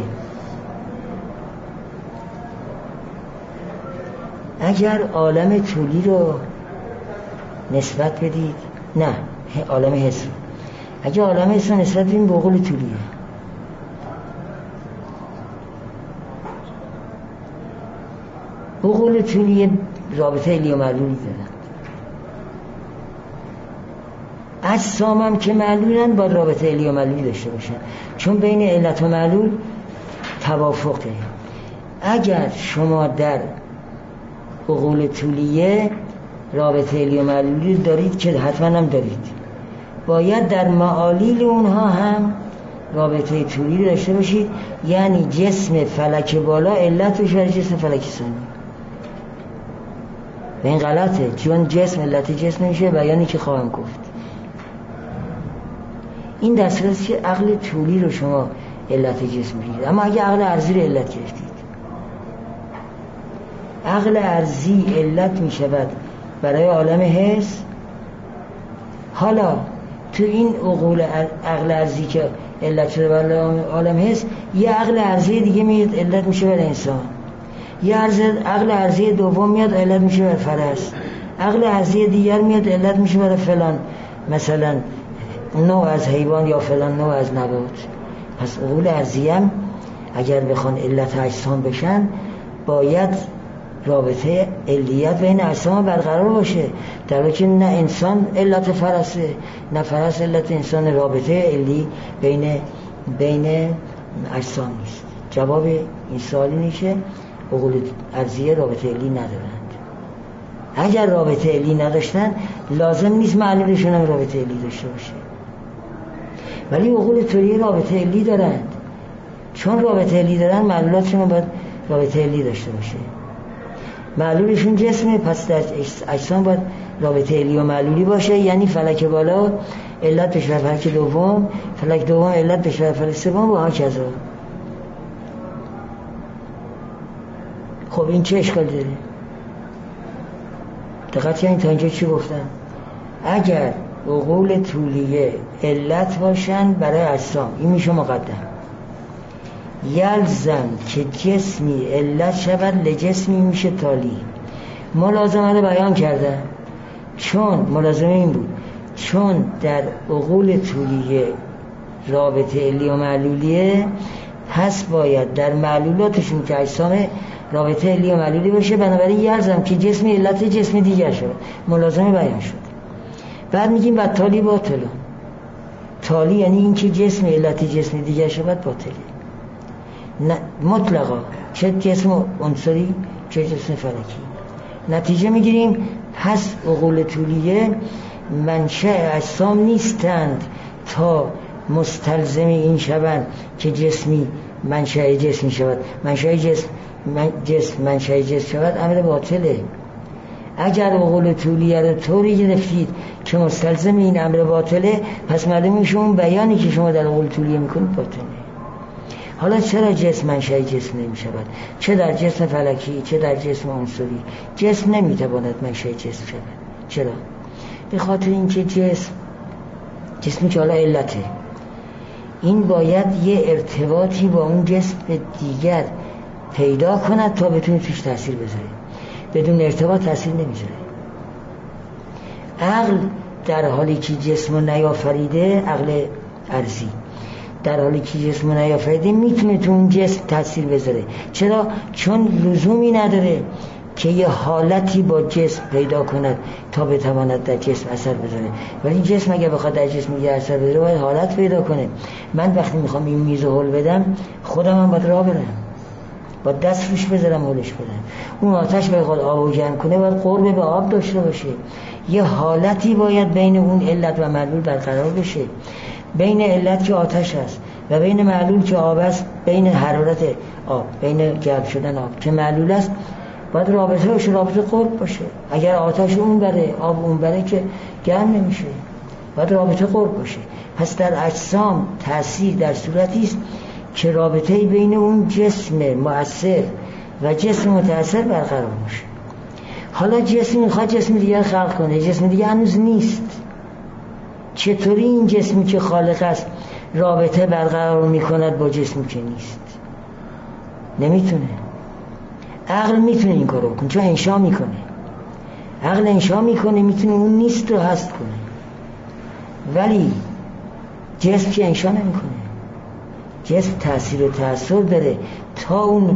اگر عالم طولی رو نسبت بدید، نه عالم حس رو، اگر عالم حس رو نسبت بدید به عقول طولیه، عقول طولیه رابطه علی و معلولی دارن، اجسام هم که معلولن با رابطه علی و معلولی داشته باشن، چون بین علت و معلول توافقه. اگر شما در عقول طولیه رابطه علی و معلولی دارید که حتما هم دارید، باید در معالیل اونها هم رابطه طولی داشته باشید، یعنی جسم فلک بالا علت بشه برای جسم فلک ثانی. و این غلطه، چون جسم علت جسم میشه، بیانی که خواهم گفت. این در صورتی که عقل طولی رو شما علت جسم بگیرید. اما اگه عقل ارضی رو علت گرفتید، عقل ارضی علت می شود برای عالم حس. حالا تو این عقول عقل ارضی که علت شده برای عالم حس، یه عقل ارضی دیگه میاد علت میشه برای انسان، یه عقل ارضی دوم میاد علت میشه برای فرس، عقل ارضی دیگر میاد علت میشه برای فلان، مثلا نوع از حیوان یا فلان نوع از نبات. پس عقول ارضی هم اگر بخوان علت اجسام بشن، باید رابطه علیت بین اجسام برقرار باشه، در حالی که نه انسان علت فرسه نه فرس علت انسان، رابطه علی بین بین اجسام نیست. جواب این سوال اینه که عقول ارضیه رابطه علی ندارند. اگر رابطه علی نداشتن لازم نیست معلولشون هم رابطه علی داشته باشه، ولی عقول طوری رابطه علی دارند. چون رابطه علی دارن معلولاتشون باید رابطه علی داشته باشه. معلولشون جسمه، پس در اجسام باید رابطه علی و معلولی باشه، یعنی فلک بالا علت بشه فلک دوم، فلک دوم علت بشه فلک سوم و هاکذا. خب این چه اشکال داره؟ دقت کنید تا اینجا چی گفتن؟ اگر عقول طولیه علت باشن برای اجسام، این میشه مقدم. یلزم که جسمی علت شود لجسمی میشه تالی. ملازمه رو بیان کردن، چون ملازمه این بود چون در عقول طولیه رابطه علی و معلولیه، پس باید در معلولاتشون که اجسام رابطه علی و معلولی باشه، بنابراین یلزم که جسم علت جسم دیگر شد. ملازمه بیان شد. بعد میگیم بعد تالی باطله. تالی یعنی این که جسم علت جسم دیگر شد باطله. نه مطلقا، چه جسم عنصری چه جسم فلکی. نتیجه میگیریم پس عقول طولیه منشأ اجسام نیستند تا مستلزم این شوند که جسمی منشأ جسمی شود. منشأ جسم من جسم منشأ جسم شود امر باطله. اگر عقول طولیه رو طوری گرفتید که مستلزم این امر باطله، پس معلوم میشه اون بیانی که شما در عقول طولیه میکنید باطله. حالا چرا جسم منشأ جسم نمی شود؟ چه در جسم فلکی چه در جسم عنصری جسم نمیتواند منشأ جسم شود؟ چرا؟ به خاطر اینکه جسم جسمی که حالا علته، این باید یه ارتباطی با اون جسم دیگر پیدا کند تا بتونه توش تاثیر بذاره. بدون ارتباط تاثیر نمیذاره. عقل در حالی که جسم رو نیافریده، عقل ارضی در حالی که جسم رو نیافریده میتونه تو اون جسم تاثیر بذاره. چرا؟ چون لزومی نداره که یه حالتی با جسم پیدا کند تا بتواند در جسم اثر بذاره. ولی جسم اگه بخواد در جسم دیگه اثر بذاره باید حالت پیدا کنه. من وقتی میخوام این میز رو هل بدم، خودم هم باید راه برم، با دست روش بذارم هلش بدم. اون آتش بخواد آب جمع کنه باید قرب به آب داشته باشه. یه حالتی باید بین اون علت و معلول برقرار بشه. بین علت که آتش است و بین معلول که آب است، بین حرارت آب، بین گرم شدن آب که معلول است، باید رابطه باشه، رابطه قرب باشه. اگر آتش اون بره آب اون بره که گرم نمیشه، باید رابطه قرب باشه. پس در اجسام تأثیر در صورتی است که رابطه بین اون جسم مؤثر و جسم متأثر برقرار باشه. حالا جسم میخواد جسم دیگر خلق کنه، جسم دیگر هنوز نیست. چطوری این جسمی که خالق است رابطه برقرار میکند با جسمی که نیست؟ نمیتونه. عقل میتونه این کارو کنه چون انشا میکنه. عقل انشا میکنه، میتونه اون نیست رو هست کنه. ولی جسم که انشا نمیکنه. جسم تأثیر و تأثیر داره تا اون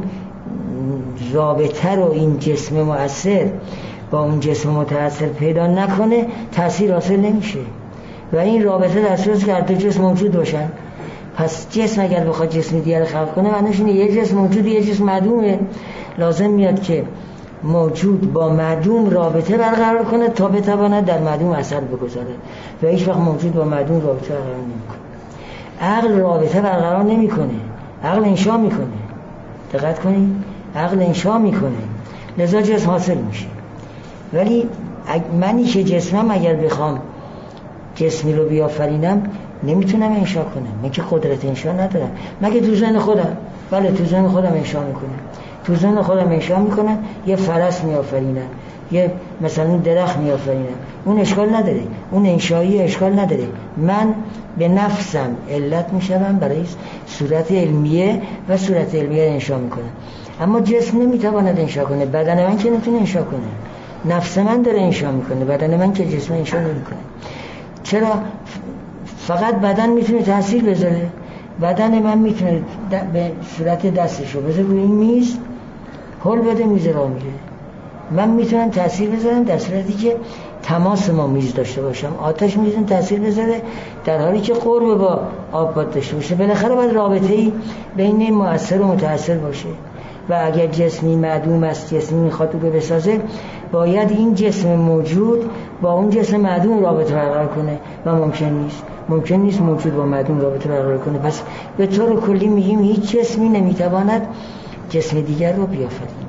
رابطه رو این جسم مؤثر با اون جسم متأثر پیدا نکنه، تأثیر حاصل نمیشه. و این رابطه در صورتی که هر دو جسم موجود باشن. پس جسم اگر بخواد جسم دیگر رو خلق کنه، معنیش اینه یه جسم موجود یه جسم معدومه، لازم میاد که موجود با معدوم رابطه برقرار کنه تا بتواند در معدوم اثر بگذاره. و هیچ وقت موجود با معدوم رابطه برقرار نمیکنه. عقل رابطه برقرار نمیکنه، عقل انشا میکنه. دقت کنید، عقل انشا میکنه، لذا جسم حاصل میشه. ولی منی که جسمم اگر بخوام جسمی رو بیافرینم، نمیتونم انشا کنم. من که قدرت انشا ندارم. مگه تو ذهن خودم، بله تو ذهن خودم انشا میکنم. تو ذهن خودم انشا میکنم، یه فرس میآفرینم، یه مثلا درخت میآفرینم. اون اشکال نداره، اون انشایی اشکال نداره. من به نفسم علت میشم برای صورت علمیه و صورت علمیه انشا میکنم. اما جسم نمیتواند انشا کنه. بدن من که نمیتونه انشا کنه. نفس من داره انشا میکنه، بدن من که جسم انشا نمیکنه. چرا؟ فقط بدن میتونه تاثیر بذاره. بدن من میتونه به صورت دستشو بذاره روی این میز، هل بده، میز را میره. من میتونم تاثیر بذارم در صورتی که تماس ما میز داشته باشم. آتش میتونه تاثیر بذاره در حالی که قرب با آب باید داشته باشه. بالاخره باید رابطه‌ای بین مؤثر و متأثر باشه. و اگر جسمی معدوم است، جسمی میخواد رو بسازه، باید این جسم موجود با اون جسم معدوم رابطه برقرار کنه و ممکن نیست ممکن نیست موجود با معدوم رابطه برقرار کنه. پس به طور کلی میگیم هیچ جسمی نمیتواند جسم دیگر رو بیافریند،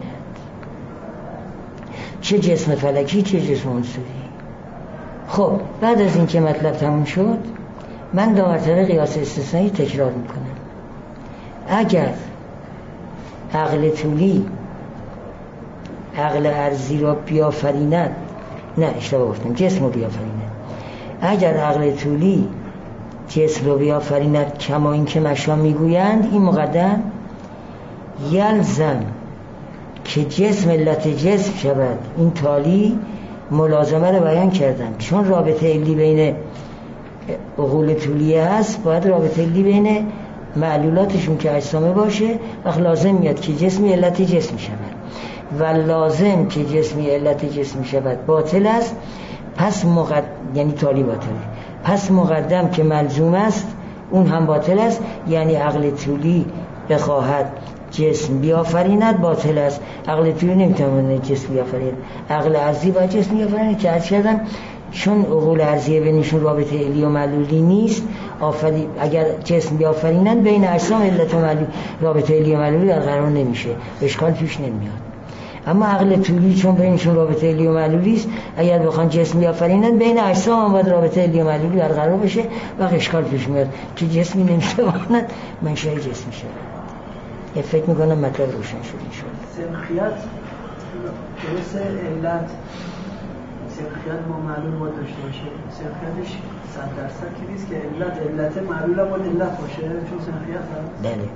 چه جسم فلکی چه جسم عنصری. خب بعد از این که مطلب تموم شد، من دو مرتبه قیاس استثنایی تکرار میکنم. اگر عقل طولی عقل ارضی را بیافریند، نه اشتباه گفتم، جسم رو بیافریند، اگر عقل طولی جسم رو بیافریند کما این که مشا میگویند، این مقدم یلزم که جسم علت جسم شود. این تالی ملازمه رو بیان کردم، چون رابطه علی بین عقول طولیه هست، باید رابطه علی بین معلولاتشون که اجسامه باشه. وقت لازم میاد که جسمی علت جسم شود و لازم که جسمی علت جسم شود باطل است، پس مقدم، یعنی تالی باطله، پس مقدم که ملزوم است اون هم باطل است. یعنی عقل طولی بخواهد جسم بیافریند باطل است. عقل طولی نمیتونه جسم بیافریند، عقل ارضی با جسم بیافریند که عرض کردم چون عقول ارضیه بینشون رابطه علی و معلولی نیست. آفری اگر جسم بیافرینند بین اجسام علت و معلول رابطه علی و معلولی برقرار نمیشه، اشکال پیش نمیاد. اما عقل طولی چون بینشون رابطه علی و معلولی است، اگر بخوان جسم بیافرینند بین اجسام هم باید رابطه علی و معلولی برقرار بشه و اشکال پیش میاد که جسمی نمیتواند منشأ جسم شود. یه فکر میکنم مطلب روشن شد ان شاء الله. سنخیت درست علت سنخیت با معلول باید داشته باشه. سنخیتش صد درصد که نیست که علت علت معلول هم باید علت باشه، چون سنخیت هست. بله.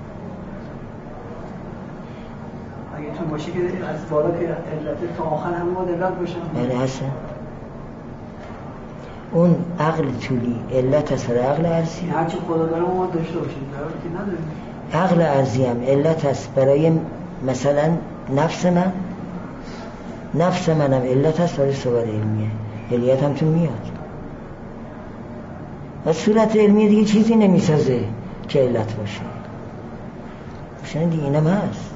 اگه تو باشه که از بالا که علت تا آخر هم باید علت باشه. بله هستن. اون عقل طولی علت است برای عقل ارضی. هرچی خدا داره ما داشته باشیم، در حالی که نداریم. عقل ارضی هم علت است برای مثلا نفس من، نفس منم علت است برای صورت علمیه، علیت هم تو میاد و صورت علمیه دیگه چیزی نمیسازه که علت باشه. باشن دیگه اینم هست.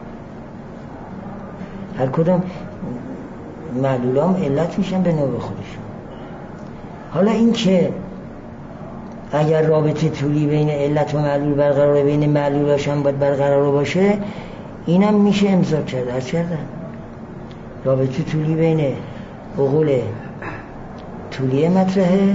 هر کدام معلولام علت میشن به نوع خودشون. حالا این که اگر رابطه طولی بین علت و معلول برقرار، بین معلولاش هم باید برقرار باشه، اینم میشه امضا کرد. هر چردن رابطه طولی بین عقول طولیه مطرحه،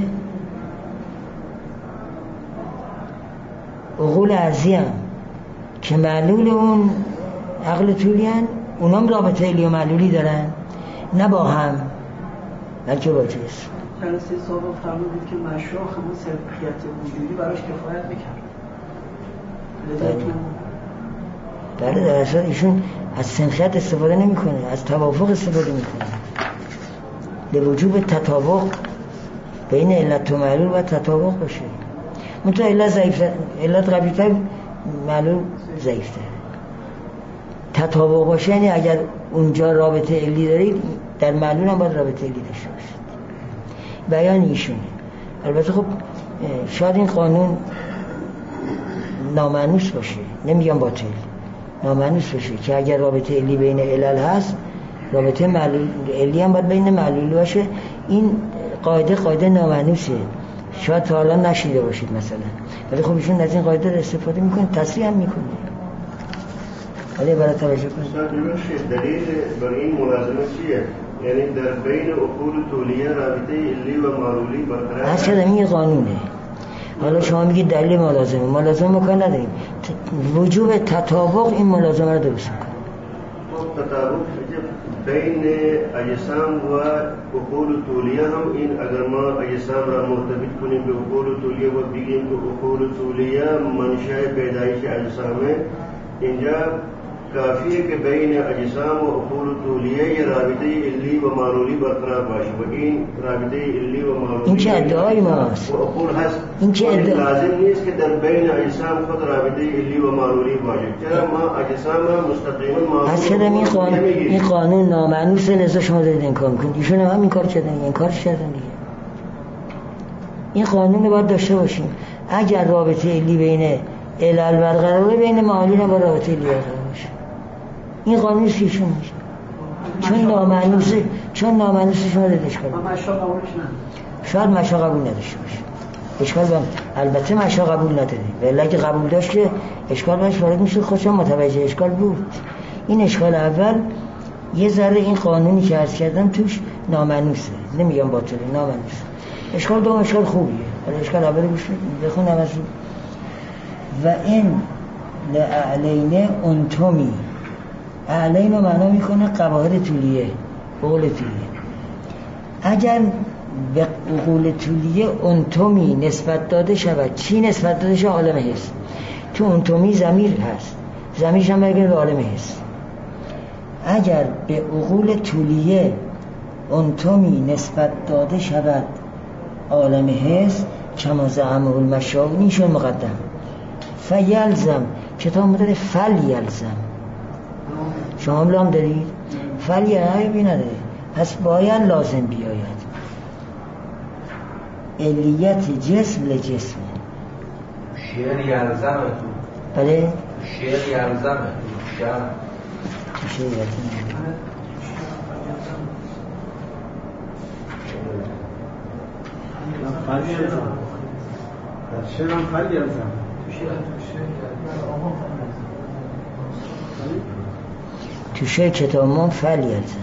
عقول ارضی هم که معلول اون عقل طولی هن، اونام رابطه علی و معلولی دارن، نه با هم بلکه با جسم. جلسه سابق فرمودید که مشروع همون سنخیت وجودی براش کفایت میکرد. بله در اصل ایشون از سنخیت استفاده نمیکنه، از توافق استفاده میکنه. لوجوب تطابق بین علت و معلول و تطابق باشه. منتها علت ضعیف، علت قوی‌تر، معلول ضعیف‌تر. تطابق باشه یعنی اگر اونجا رابطه علی دارید، در معلول هم باید رابطه علی داشته باشید. بیان ایشونه. البته خب شاید این قانون نامانوس باشه، نمیگم باطل، نامانوس باشه که اگر رابطه علی بین علل هست، رابطه معلول علی هم باید بین معلول باشه. این قاعده قاعده نامانوسه، شاید تا حالا نشیده باشید مثلا، ولی خب ایشون از این قاعده استفاده میکنه، تصریح هم میکنه. ولی برای توجه کنید دلیل برای این ملازمه چیه؟ یعنی در بین عقول طولیه رابطه علی و معلولی برقرار است. اصلا این قانونه. حالا شما میگید دلیل ملازمه، ملازمه مکان نداریم، وجوب تطابق این ملازمه رو درست میکنه. تطابق بین اجسام و عقول طولیه هم این اگر ما اجسام را مرتبط کنیم به عقول طولیه و بگیم که عقول طولیه منشأ پیدایش اجسامه، اینجا کافیه که بین اجسام و عقول طولیه یه رابطه علی و معلولی برقرار باشه و این رابطه علی و معلولی این چه ادعای ماست و عقول هست. این چه ادعای لازم نیست که در بین اجسام خود رابطه علی و معلولی باشه، چرا ما اجسام مستقیما معلول پس چرا این قانون این قانون نامانوسه، لذا شما دارید انکار میکنید. ایشون هم این کار کردن، این کار کردن دیگه. این قانون رو باید داشته باشیم. اگر رابطه علی بین علل برقراره، بین معلول هم با رابطه علی برقرار باشه. این قانون ایشون میشه چون نامعنوسه چون نامعنوسه شما دید اشکال مشا قبولش نداره شاید مشا قبول نداشته باشه اشکال با البته مشا قبول نداره ولی اگه قبول داشت که اشکال باش وارد میشه خودشون متوجه اشکال بود. این اشکال اول یه ذره این قانونی که عرض کردم توش نامعنوسه نمیگم باطله نامعنوسه. اشکال دوم اشکال خوبیه ولی اشکال اول گوش بخونم از و این لعلینه انتومی اعلین رو معنا میکنه قواعد طولیه قول طولیه. اگر به قول طولیه انتومی نسبت داده شود چی نسبت داده شود؟ عالم حس. تو انتومی ضمیر هست ضمیرش هم بگه به عالم حس. اگر به عقول طولیه انتومی نسبت داده شود عالم حس کما زعمه المشاؤون شون مقدم فیلزم کتاب مداره فل یلزم شما هم لام دارید فل یلزم نداره پس باید لازم بیاید علیت جسم لجسم شعر یلزمه تو بله شعر یلزمه تو شعر تو شعر یلزمه فل یلزم در شعر هم فل یلزم تو شعر تو شعر کتاب ما فل یلزم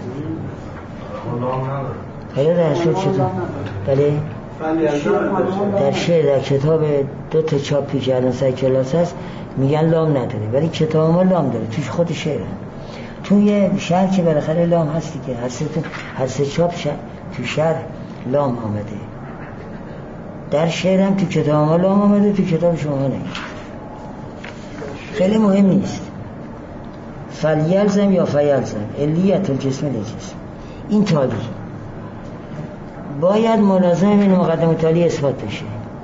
آیا در شعر چطور؟ بله در شعر در کتاب دو تا چاپی که الان سر کلاس هست میگن لام نداره ولی کتاب ما لام داره توش خود شعر توی شعر که بالاخره لام هستی که هر سه هر سه چاپ شعر تو شعر لام آمده در شعر هم تو کتاب ما لام آمده تو کتاب شما نه خیلی مهم نیست. فلیلزم یا فیلزم علیت الجسم لجسم این تالی باید ملازم بین مقدم تالی اثبات بشه.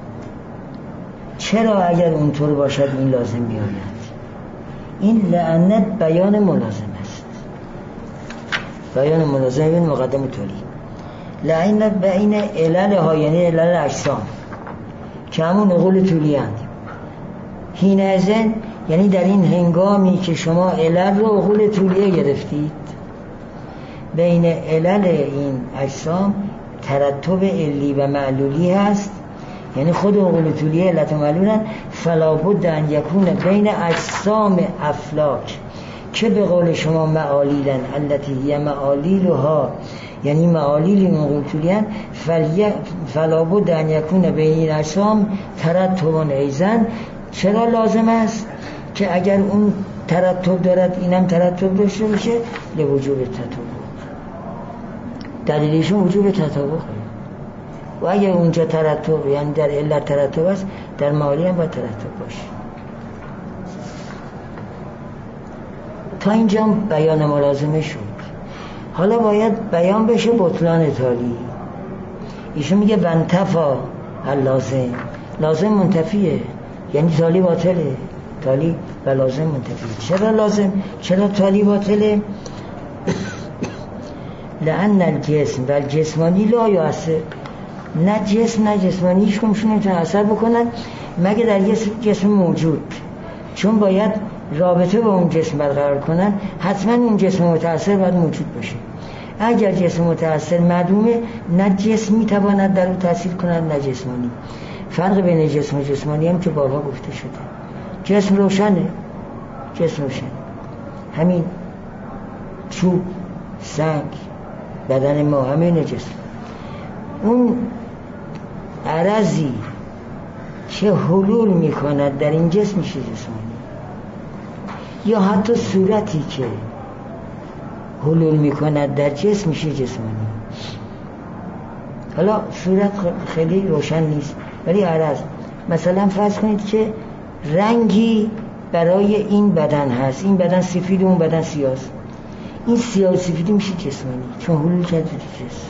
چرا اگر اونطور باشد این لازم بیاید؟ این لعنت بیان ملازم است بیان ملازم بین مقدم تالی لعنت بین علل ها یعنی علل اجسام که همون نقول طولی هست هین ازن یعنی در این هنگامی که شما علل رو نقول طولیه گرفتید بین علل این اجسام ترتب علی و معلولی هست یعنی خود عقول طولیه علت و معلولن فلا بد ان یکون بین اجسام افلاک که به قول شما معالیلن التي هی معالیلها یعنی معالیل عقول طولیه فلا بد ان یکون بین اجسام ترتب ایزن. چرا لازم است که اگر اون ترتب دارد اینم ترتب داشته باشه لوجوب تطابق دلیلشون وجوب تطابق و اگر اونجا ترتب یعنی در علت ترتب است در معالی هم باید ترتب باشه. تا اینجا بیان ملازمه شد. حالا باید بیان بشه بطلان تالی. ایشون میگه بنتفا اللازم لازم منتفیه یعنی تالی باطله تالی و لازم منتفیه. چرا لازم چرا تالی باطله؟ لأن الجسم و الجسمانی لا یؤثر نه جسم نه جسمانی هیچ کمشون نمیتونه اثر بکنن مگه در یه جسم موجود چون باید رابطه با اون جسم برقرار کنن حتما اون جسم متأثر باید موجود باشه. اگر جسم متأثر معدومه نه جسم میتواند در اون تأثیر کند نه جسمانی. فرق بین جسم و جسمانی هم که بابا گفته شده جسم روشنه جسم روشنه همین چوب سنگ بدن ما همین جسم. اون عرضی که حلول میکند در این جسم میشه جسمانی یا حتی صورتی که حلول میکند در جسم میشه جسمانی. حالا صورت خیلی روشن نیست ولی عرض مثلا فرض کنید که رنگی برای این بدن هست این بدن سفید و اون بدن سیاه این سیاه و سفیدی میشه جسمانی چون حلول کرده در جسم.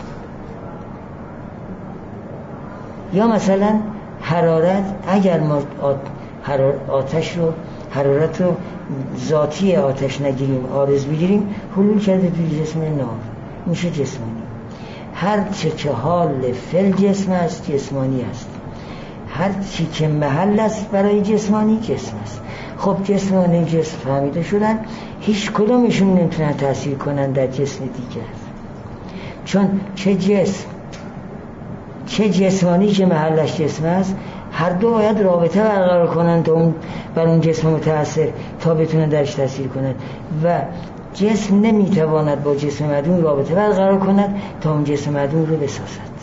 یا مثلا حرارت اگر ما آتش رو حرارت رو ذاتی آتش نگیریم عارض بگیریم حلول کرده توی جسم نار میشه جسمانی. هر چه که حال فل جسم است جسمانی است هر چی که محل است برای جسمانی جسم است. خب جسمانی جسم فهمیده شدن، هیچ کدومشون نمیتونن تأثیر کنن در جسم دیگر، چون چه جسم چه جسمانی که محلش جسم است هر دو باید رابطه برقرار کنن تا اون بر اون جسم متأثر تا بتونن درش تأثیر کنن و جسم نمیتواند با جسم معدوم رابطه برقرار کند تا اون جسم معدوم رو بسازد.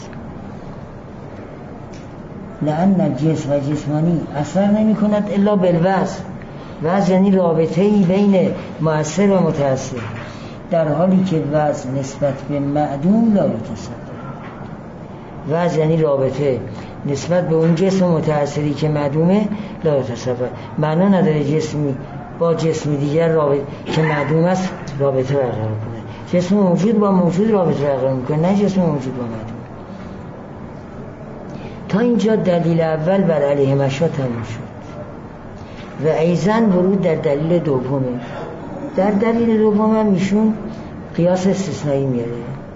لأن جسم و جسمانی اثر نمی کند الا بالوضع. وضع یعنی رابطه ای بین مؤثر و متأثر، در حالی که وضع نسبت به معدوم لا یتصور. وضع یعنی رابطه نسبت به اون جسم متأثری که معدومه لا یتصور. معنا نداره جسمی با جسم دیگر رابطه که معدوم است رابطه برقرار کنه. جسم موجود با موجود رابطه برقرار میکنه، نه جسم موجود با معدوم. تا اینجا دلیل اول بر علیه مشا تموم شد و ایزن ورود در دلیل دومه. در دلیل دوم هم ایشون قیاس استثنایی میاره.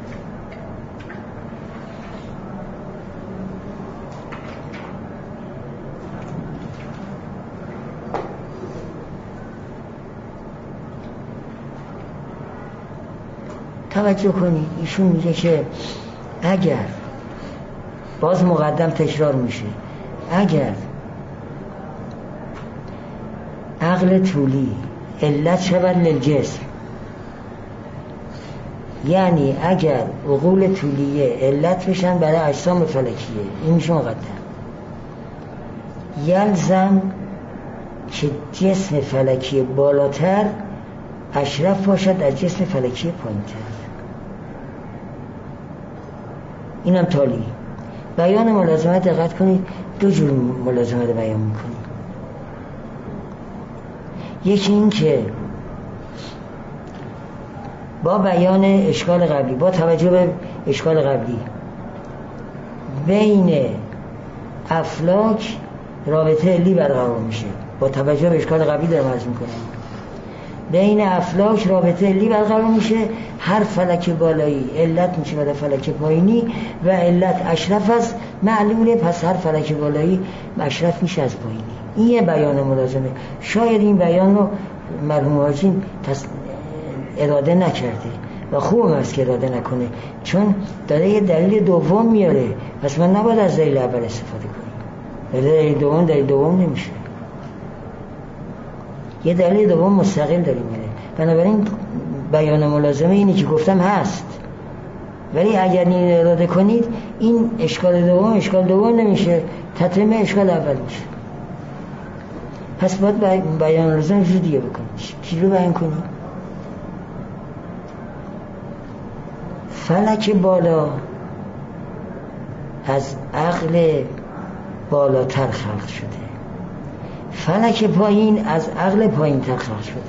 توجه کنید، ایشون میگه که اگر باز مقدم تکرار میشه، اگر عقل طولی علت شود للجسم، یعنی اگر عقول طولیه علت بشن برای اجسام فلکیه، این میشه مقدم. یلزم که جسم فلکی بالاتر اشرف باشد از جسم فلکی پایینتر. اینم تالی. بیان ملازمه دقت کنید، دو جور ملازمه رو بیان میکنید. یکی این که با بیان اشکال قبلی، با توجه به اشکال قبلی، بین افلاک رابطه علی برقرار میشه. با توجه به اشکال قبلی دارم عرض میکنم، بین افلاک رابطه علی برقرار میشه. هر فلک بالایی علت میشه برای فلک پایینی و علت اشرف است معلومه، پس هر فلک بالایی اشرف میشه از پایینی. این یه بیان ملازمه. شاید این بیان رو مرحوم حاجی اراده نکرده و خوبم است که اراده نکنه، چون داره یه دلیل دوم میاره، پس من نباید از دلیل اول استفاده کنیم. دلیل دوم دلیل دوم نمیشه، یه دلیل دوم مستقل داریم میره. بنابراین بیان ملازمه اینی که گفتم هست، ولی اگر این اراده کنید این اشکال دوم اشکال دوم نمیشه، تتمه اشکال اول میشه. پس باید بیان ملازمه جو دیگه بکنید. چی رو بیان کنید؟ فلک بالا از عقل بالاتر خلق شده، فلک پایین از عقل پایین تر خلق شده.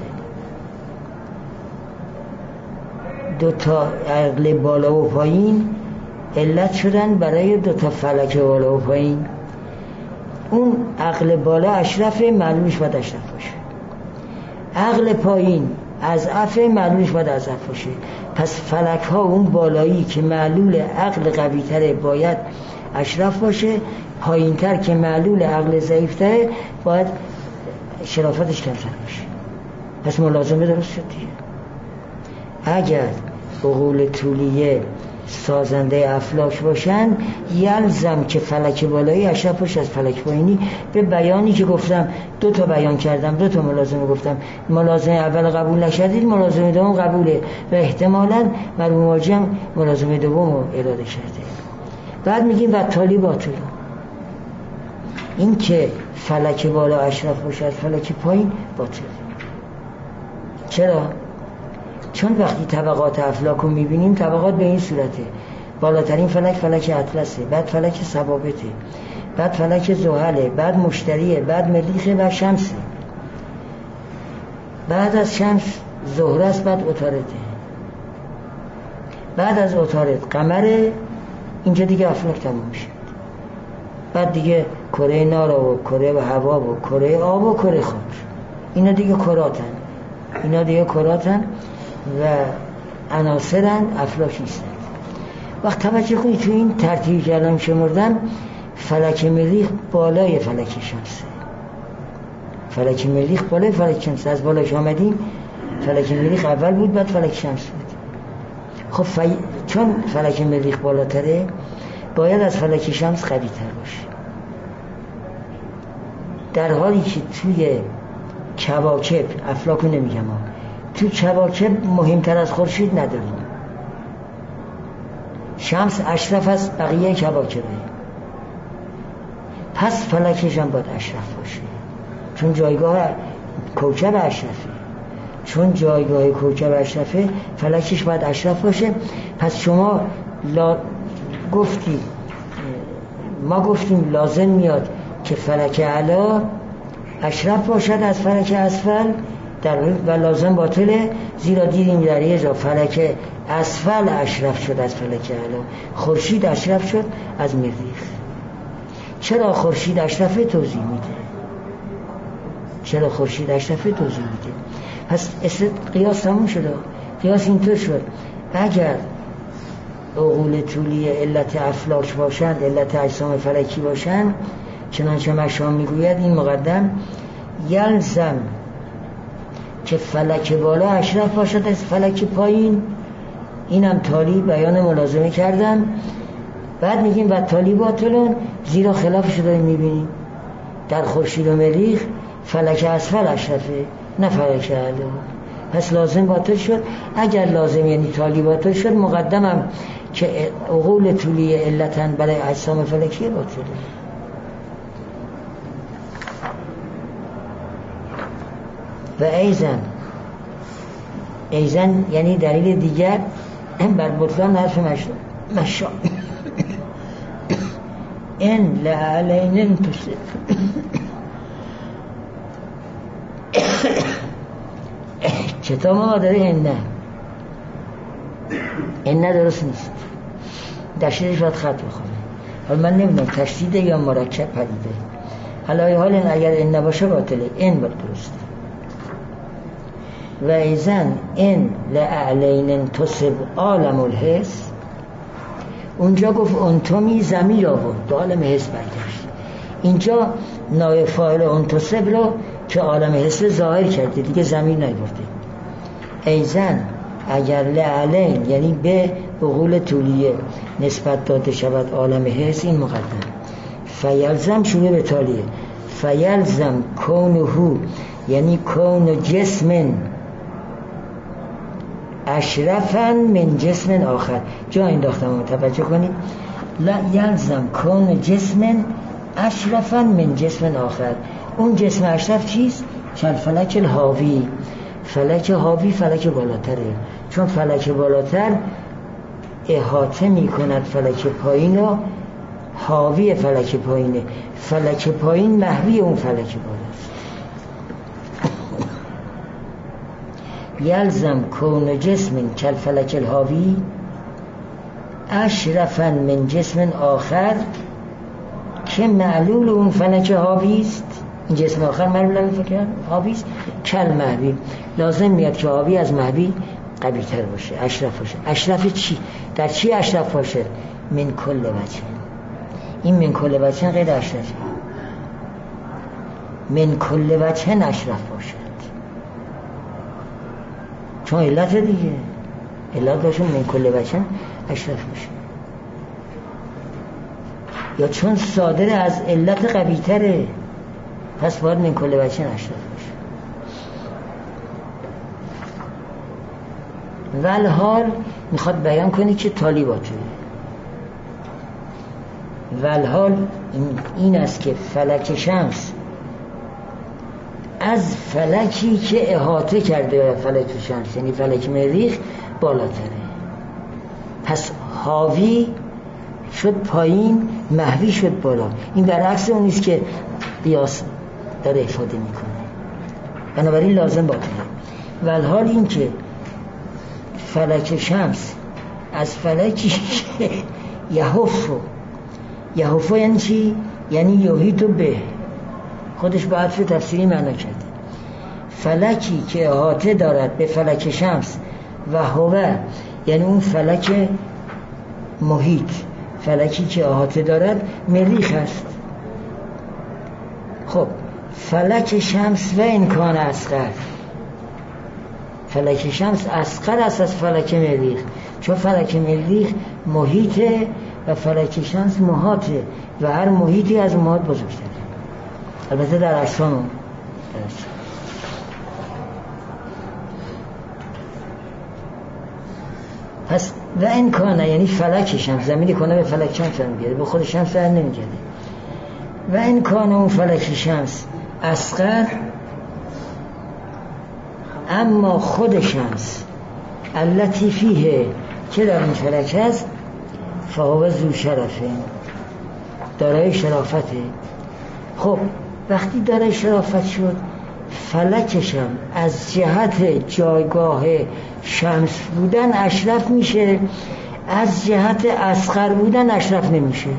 دو تا عقل بالا و پایین علت شدن برای دو تا فلک بالا و پایین. اون عقل بالا اشرف، معلومش باید اشرف باشه. عقل پایین از عف، معلومش باید از عف باشه. پس فلک ها اون بالایی که معلول عقل قوی تره باید اشرف باشه، پایین تر که معلول عقل ضعیف تره باید شرافتش کمتر باشه. پس ملازمه درست شد دیگه. اگر عقول طولیه سازنده افلاک باشن، یلزم که فلک بالایی اشرف باشه از فلک پایینی. به بیانی که گفتم دو تا بیان کردم، دو تا ملازمه گفتم. ملازمه اول قبول نشدید، ملازمه دوم قبوله و احتمالاً مرحوم حاجی هم ملازمه دوم رو اراده کرده. بعد میگیم و تالی باطل، این که فلک بالا اشرف باشه از فلک پایین باطل. چرا؟ چون وقتی طبقات افلاک رو میبینیم طبقات به این صورته: بالاترین فلک فلک اطلسه، بعد فلک ثوابته، بعد فلک زحله، بعد مشتریه، بعد مریخه و شمسه، بعد از شمس زهره است، بعد عطارده، بعد از عطارد قمره. اینجا دیگه افلاک تموم میشه. بعد دیگه کره نار و کره و هوا و کره آب و کره خاک، اینا دیگه کراتن، اینا دیگه کراتن و عناصرن، افلاک نیستن. وقت توجه کنید تو این ترتیبی که الان شمردم، فلک مریخ بالای فلک شمسه، فلک مریخ بالا فلک شمس، از بالاش آمدیم فلک مریخ اول بود بعد فلک شمس بود. خب فی... چون فلک مریخ بالاتره باید از فلک شمس قوی تر باشه، در حالی که توی کواکب افلاکو نمیگم ها، تو کواکب مهمتر از خورشید نداریم. شمس اشرف از بقیه کواکبه، پس فلکش هم باید اشرف باشه، چون جایگاه کوکب اشرفه. چون جایگاه کوکب اشرفه فلکش باید اشرف باشه. پس شما لا گفتی ما گفتیم لازم میاد که فلک اعلی اشرف باشد از فلک اسفل، در و لازم باطله، زیرا دیدیم در یه جا فلک اسفل اشرف شد از فلک اعلی، خورشید اشرف شد از مریخ. چرا خورشید اشرفه توضیح میده، چرا خورشید اشرفه توضیح میده. پس قیاس تموم شده. قیاس اینطور شد اگر عقول طولی علت افلاک باشند، علت اجسام فلکی باشند، چنانچه مشام میگوید این مقدم یلزم که فلک بالا اشرف باشد از فلک پایین. اینم تالی بیان ملازمه کردم. بعد میگیم و تالی باطلون، زیرا خلافش داریم میبینیم در خورشید و مریخ فلک اسفل اشرفه نه فلک اعلی، پس لازم باطل شد. اگر لازم یعنی تالی باطل شد، مقدمم که عقول طولی علتن برای اجسام فلکی باطله. و ایزن ایزن یعنی دلیل دیگر بر بطلان حرف مشا ان لعلین تصب کتاب ما داره این نه این نه درست نیست، دشتش باید خط بخونه. حالا من نمیدونم تشدید یا مرکب پریده، حالا حال این اگر این نباشه باطله، این باید درسته. و ایزن این لعلین تصب عالم الحس، اونجا گفت انتمی زمیر آورد به عالم حس برگشت. اینجا نایب فاعل انتصب رو که عالم حس ظاهر کرده دیگه زمیر نیورده. ایزن اگر لعلین یعنی به عقول طولیه نسبت داده شود عالم حس، این مقدم فیلزم شروع به تالیه، فیلزم کونهو یعنی کون جسم اشرفن من جسم آخر. جا انداختم توجه کنید، لا یلزم کون جسم اشرفن من جسم آخر. اون جسم اشرف چیست؟ چل فلک الهاوی، فلک هاوی فلک بالاتره، چون فلک بالاتر احاطه می کند فلک پایین و هاوی فلک پایینه، فلک پایین محوی اون فلک بالاست. یلزم کون جسم کل فلک الهاوی اشرفا من جسم آخر که معلول اون فلک هاوی است. این جسم آخر معلول فلک هاوی است کل محوی، لازم میاد که هاوی از محوی قوی تر باشه، اشرف باشه. اشرف چی؟ در چی اشرف باشه؟ من کل وجه. این من کل وجه غیر اشرفه، من کل وجه اشرف باشد، چون علت دیگه علت باشون من کل وجه اشرف باشه، یا چون صادر از علت قوی تره پس باید من کل وجه اشرف باشه. والحال میخواد بیان کنی که تالی باطله. والحال این, این است که فلک شمس از فلکی که احاطه کرده فلک شمس یعنی فلک مریخ بالاتره، پس حاوی شد پایین، محوی شد بالا. این برعکس اون نیست که قیاس داره افاده میکنه، بنابراین لازم باطله. والحال این که فلک شمس از فلکی که یحفو یحفو یعنی چی؟ یعنی یحیطو به، خودش با عطف تفسیری معنا کرده. فلکی که احاطه دارد به فلک شمس و هو یعنی اون فلک محیط، فلکی که احاطه دارد مریخ است. خب فلک شمس و امکان اصغر. فلک شمس اصغر است از فلک مریخ، چون فلک مریخ محیطه و فلک شمس محاطه و هر محیطی از محاط بزرگتره، البته در اجسام. پس و این کانه یعنی فلک شمس، زمینی کنه به فلک شمس میگیره، به خود شمس هر نمیگیره. و این کانه اون فلک شمس اصغر، اما خود شمس التی فیه که در این فلک هست فهو ذو شرفه، دارای شرافته. خب وقتی دارای شرافت شد، فلکشم از جهت جایگاه شمس بودن اشرف میشه، از جهت اصغر بودن اشرف نمیشه.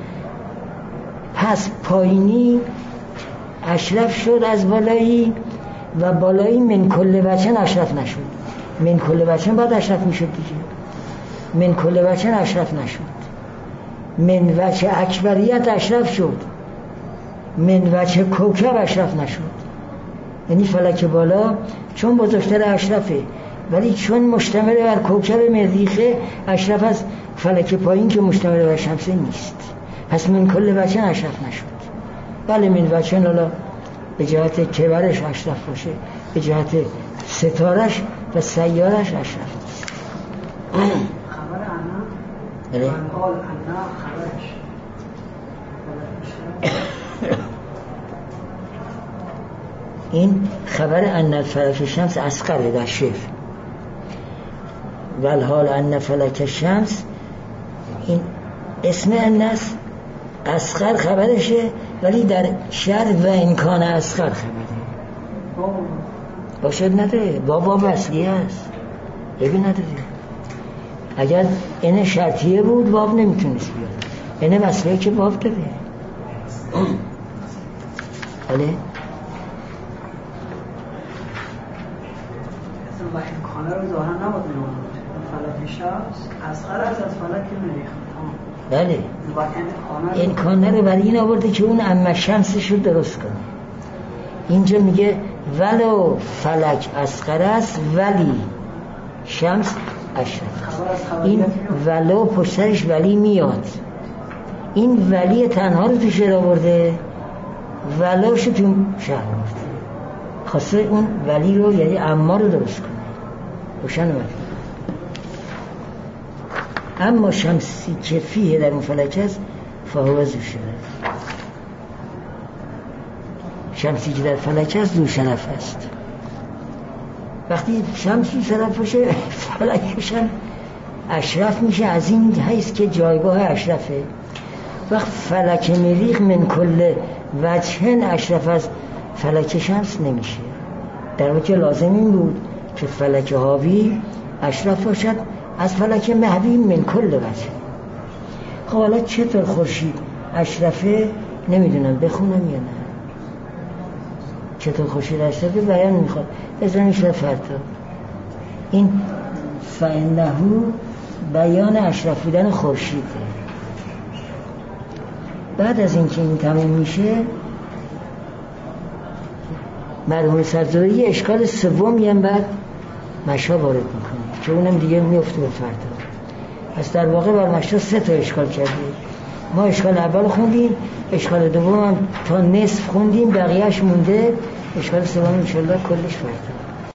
پس پایینی اشرف شد از بالایی و بالایی من کل وجهن اشرف نشد. من کل وجهن بعد اشرف میشد دیگه، من کل وجهن اشرف نشد. من وجه اکبریت اشرف شد، من وجه کوکب اشرف نشد. یعنی فلک بالا چون بزرگتر اشرفه، ولی چون مشتمل بر کوکب مریخه اشرف از فلک پایین که مشتمل بر شمسه نیست. پس من کل وجهن اشرف نشد. بله من وجهن حالا به جهت کبرش اشرف باشه، به جهت ستارش و سیارش اشرف نیست. خبر انا من قال انا خبرش این خبر ان فلک شمس اصغر در شعر، والحال ان فلک شمس این اسم انس اصغر خبرشه، ولی در شعر و امکان اصغر خبره باشد نداره، باب باب اصلی هست ببین نداره. اگر این شرطیه بود باب نمیتونست بیاد، این مسئله که باب داره. بله و امکانه رو ظاهرا نباید می‌ماند. فلک شمس اصغر از از فلک مریخ. بله امکانه رو برای این آورده که اون اما شمسش رو درست کنه. اینجا میگه ولو فلک اصغر است ولی شمس اشرف. این ولو پشترش ولی میاد، این ولی تنها رو تو شعر آورده، ولوش تو شعر آورده، خواسته اون ولی رو یعنی اما رو درست کنه. روشن اومد. اما شمسی که فیه در اون فلک هست فهو ذو شرف، شمسی که در فلک هست ذو شرف است. وقتی شمس ذو شرف باشه فلکش هم اشرف میشه، از این حیث که جایگاه اشرفه. وقت فلک مریخ من کل وجهن اشرف از فلک شمس نمیشه، در واقع لازم این بود که فلک حاوی اشرف باشد از فلک محوی من کل وجه. خب حالا چطور خورشید اشرفه نمیدونم بخونم یا نه، چطور خورشید اشرفه بیان میخواد بزنیش لفرتا. این فانه بیان اشرف بودن خورشیده. بعد از اینکه این تموم میشه مرحوم سرزوری اشکال سومی هم بعد مشا وارد میکنه که اونم دیگه میفته به فردا. پس در واقع بر مشا سه تا اشکال کردیم. ما اشکال اول خوندیم، اشکال دوم هم تا نصف خوندیم، بقیهش مونده. اشکال سوم انشالله کلش فردا.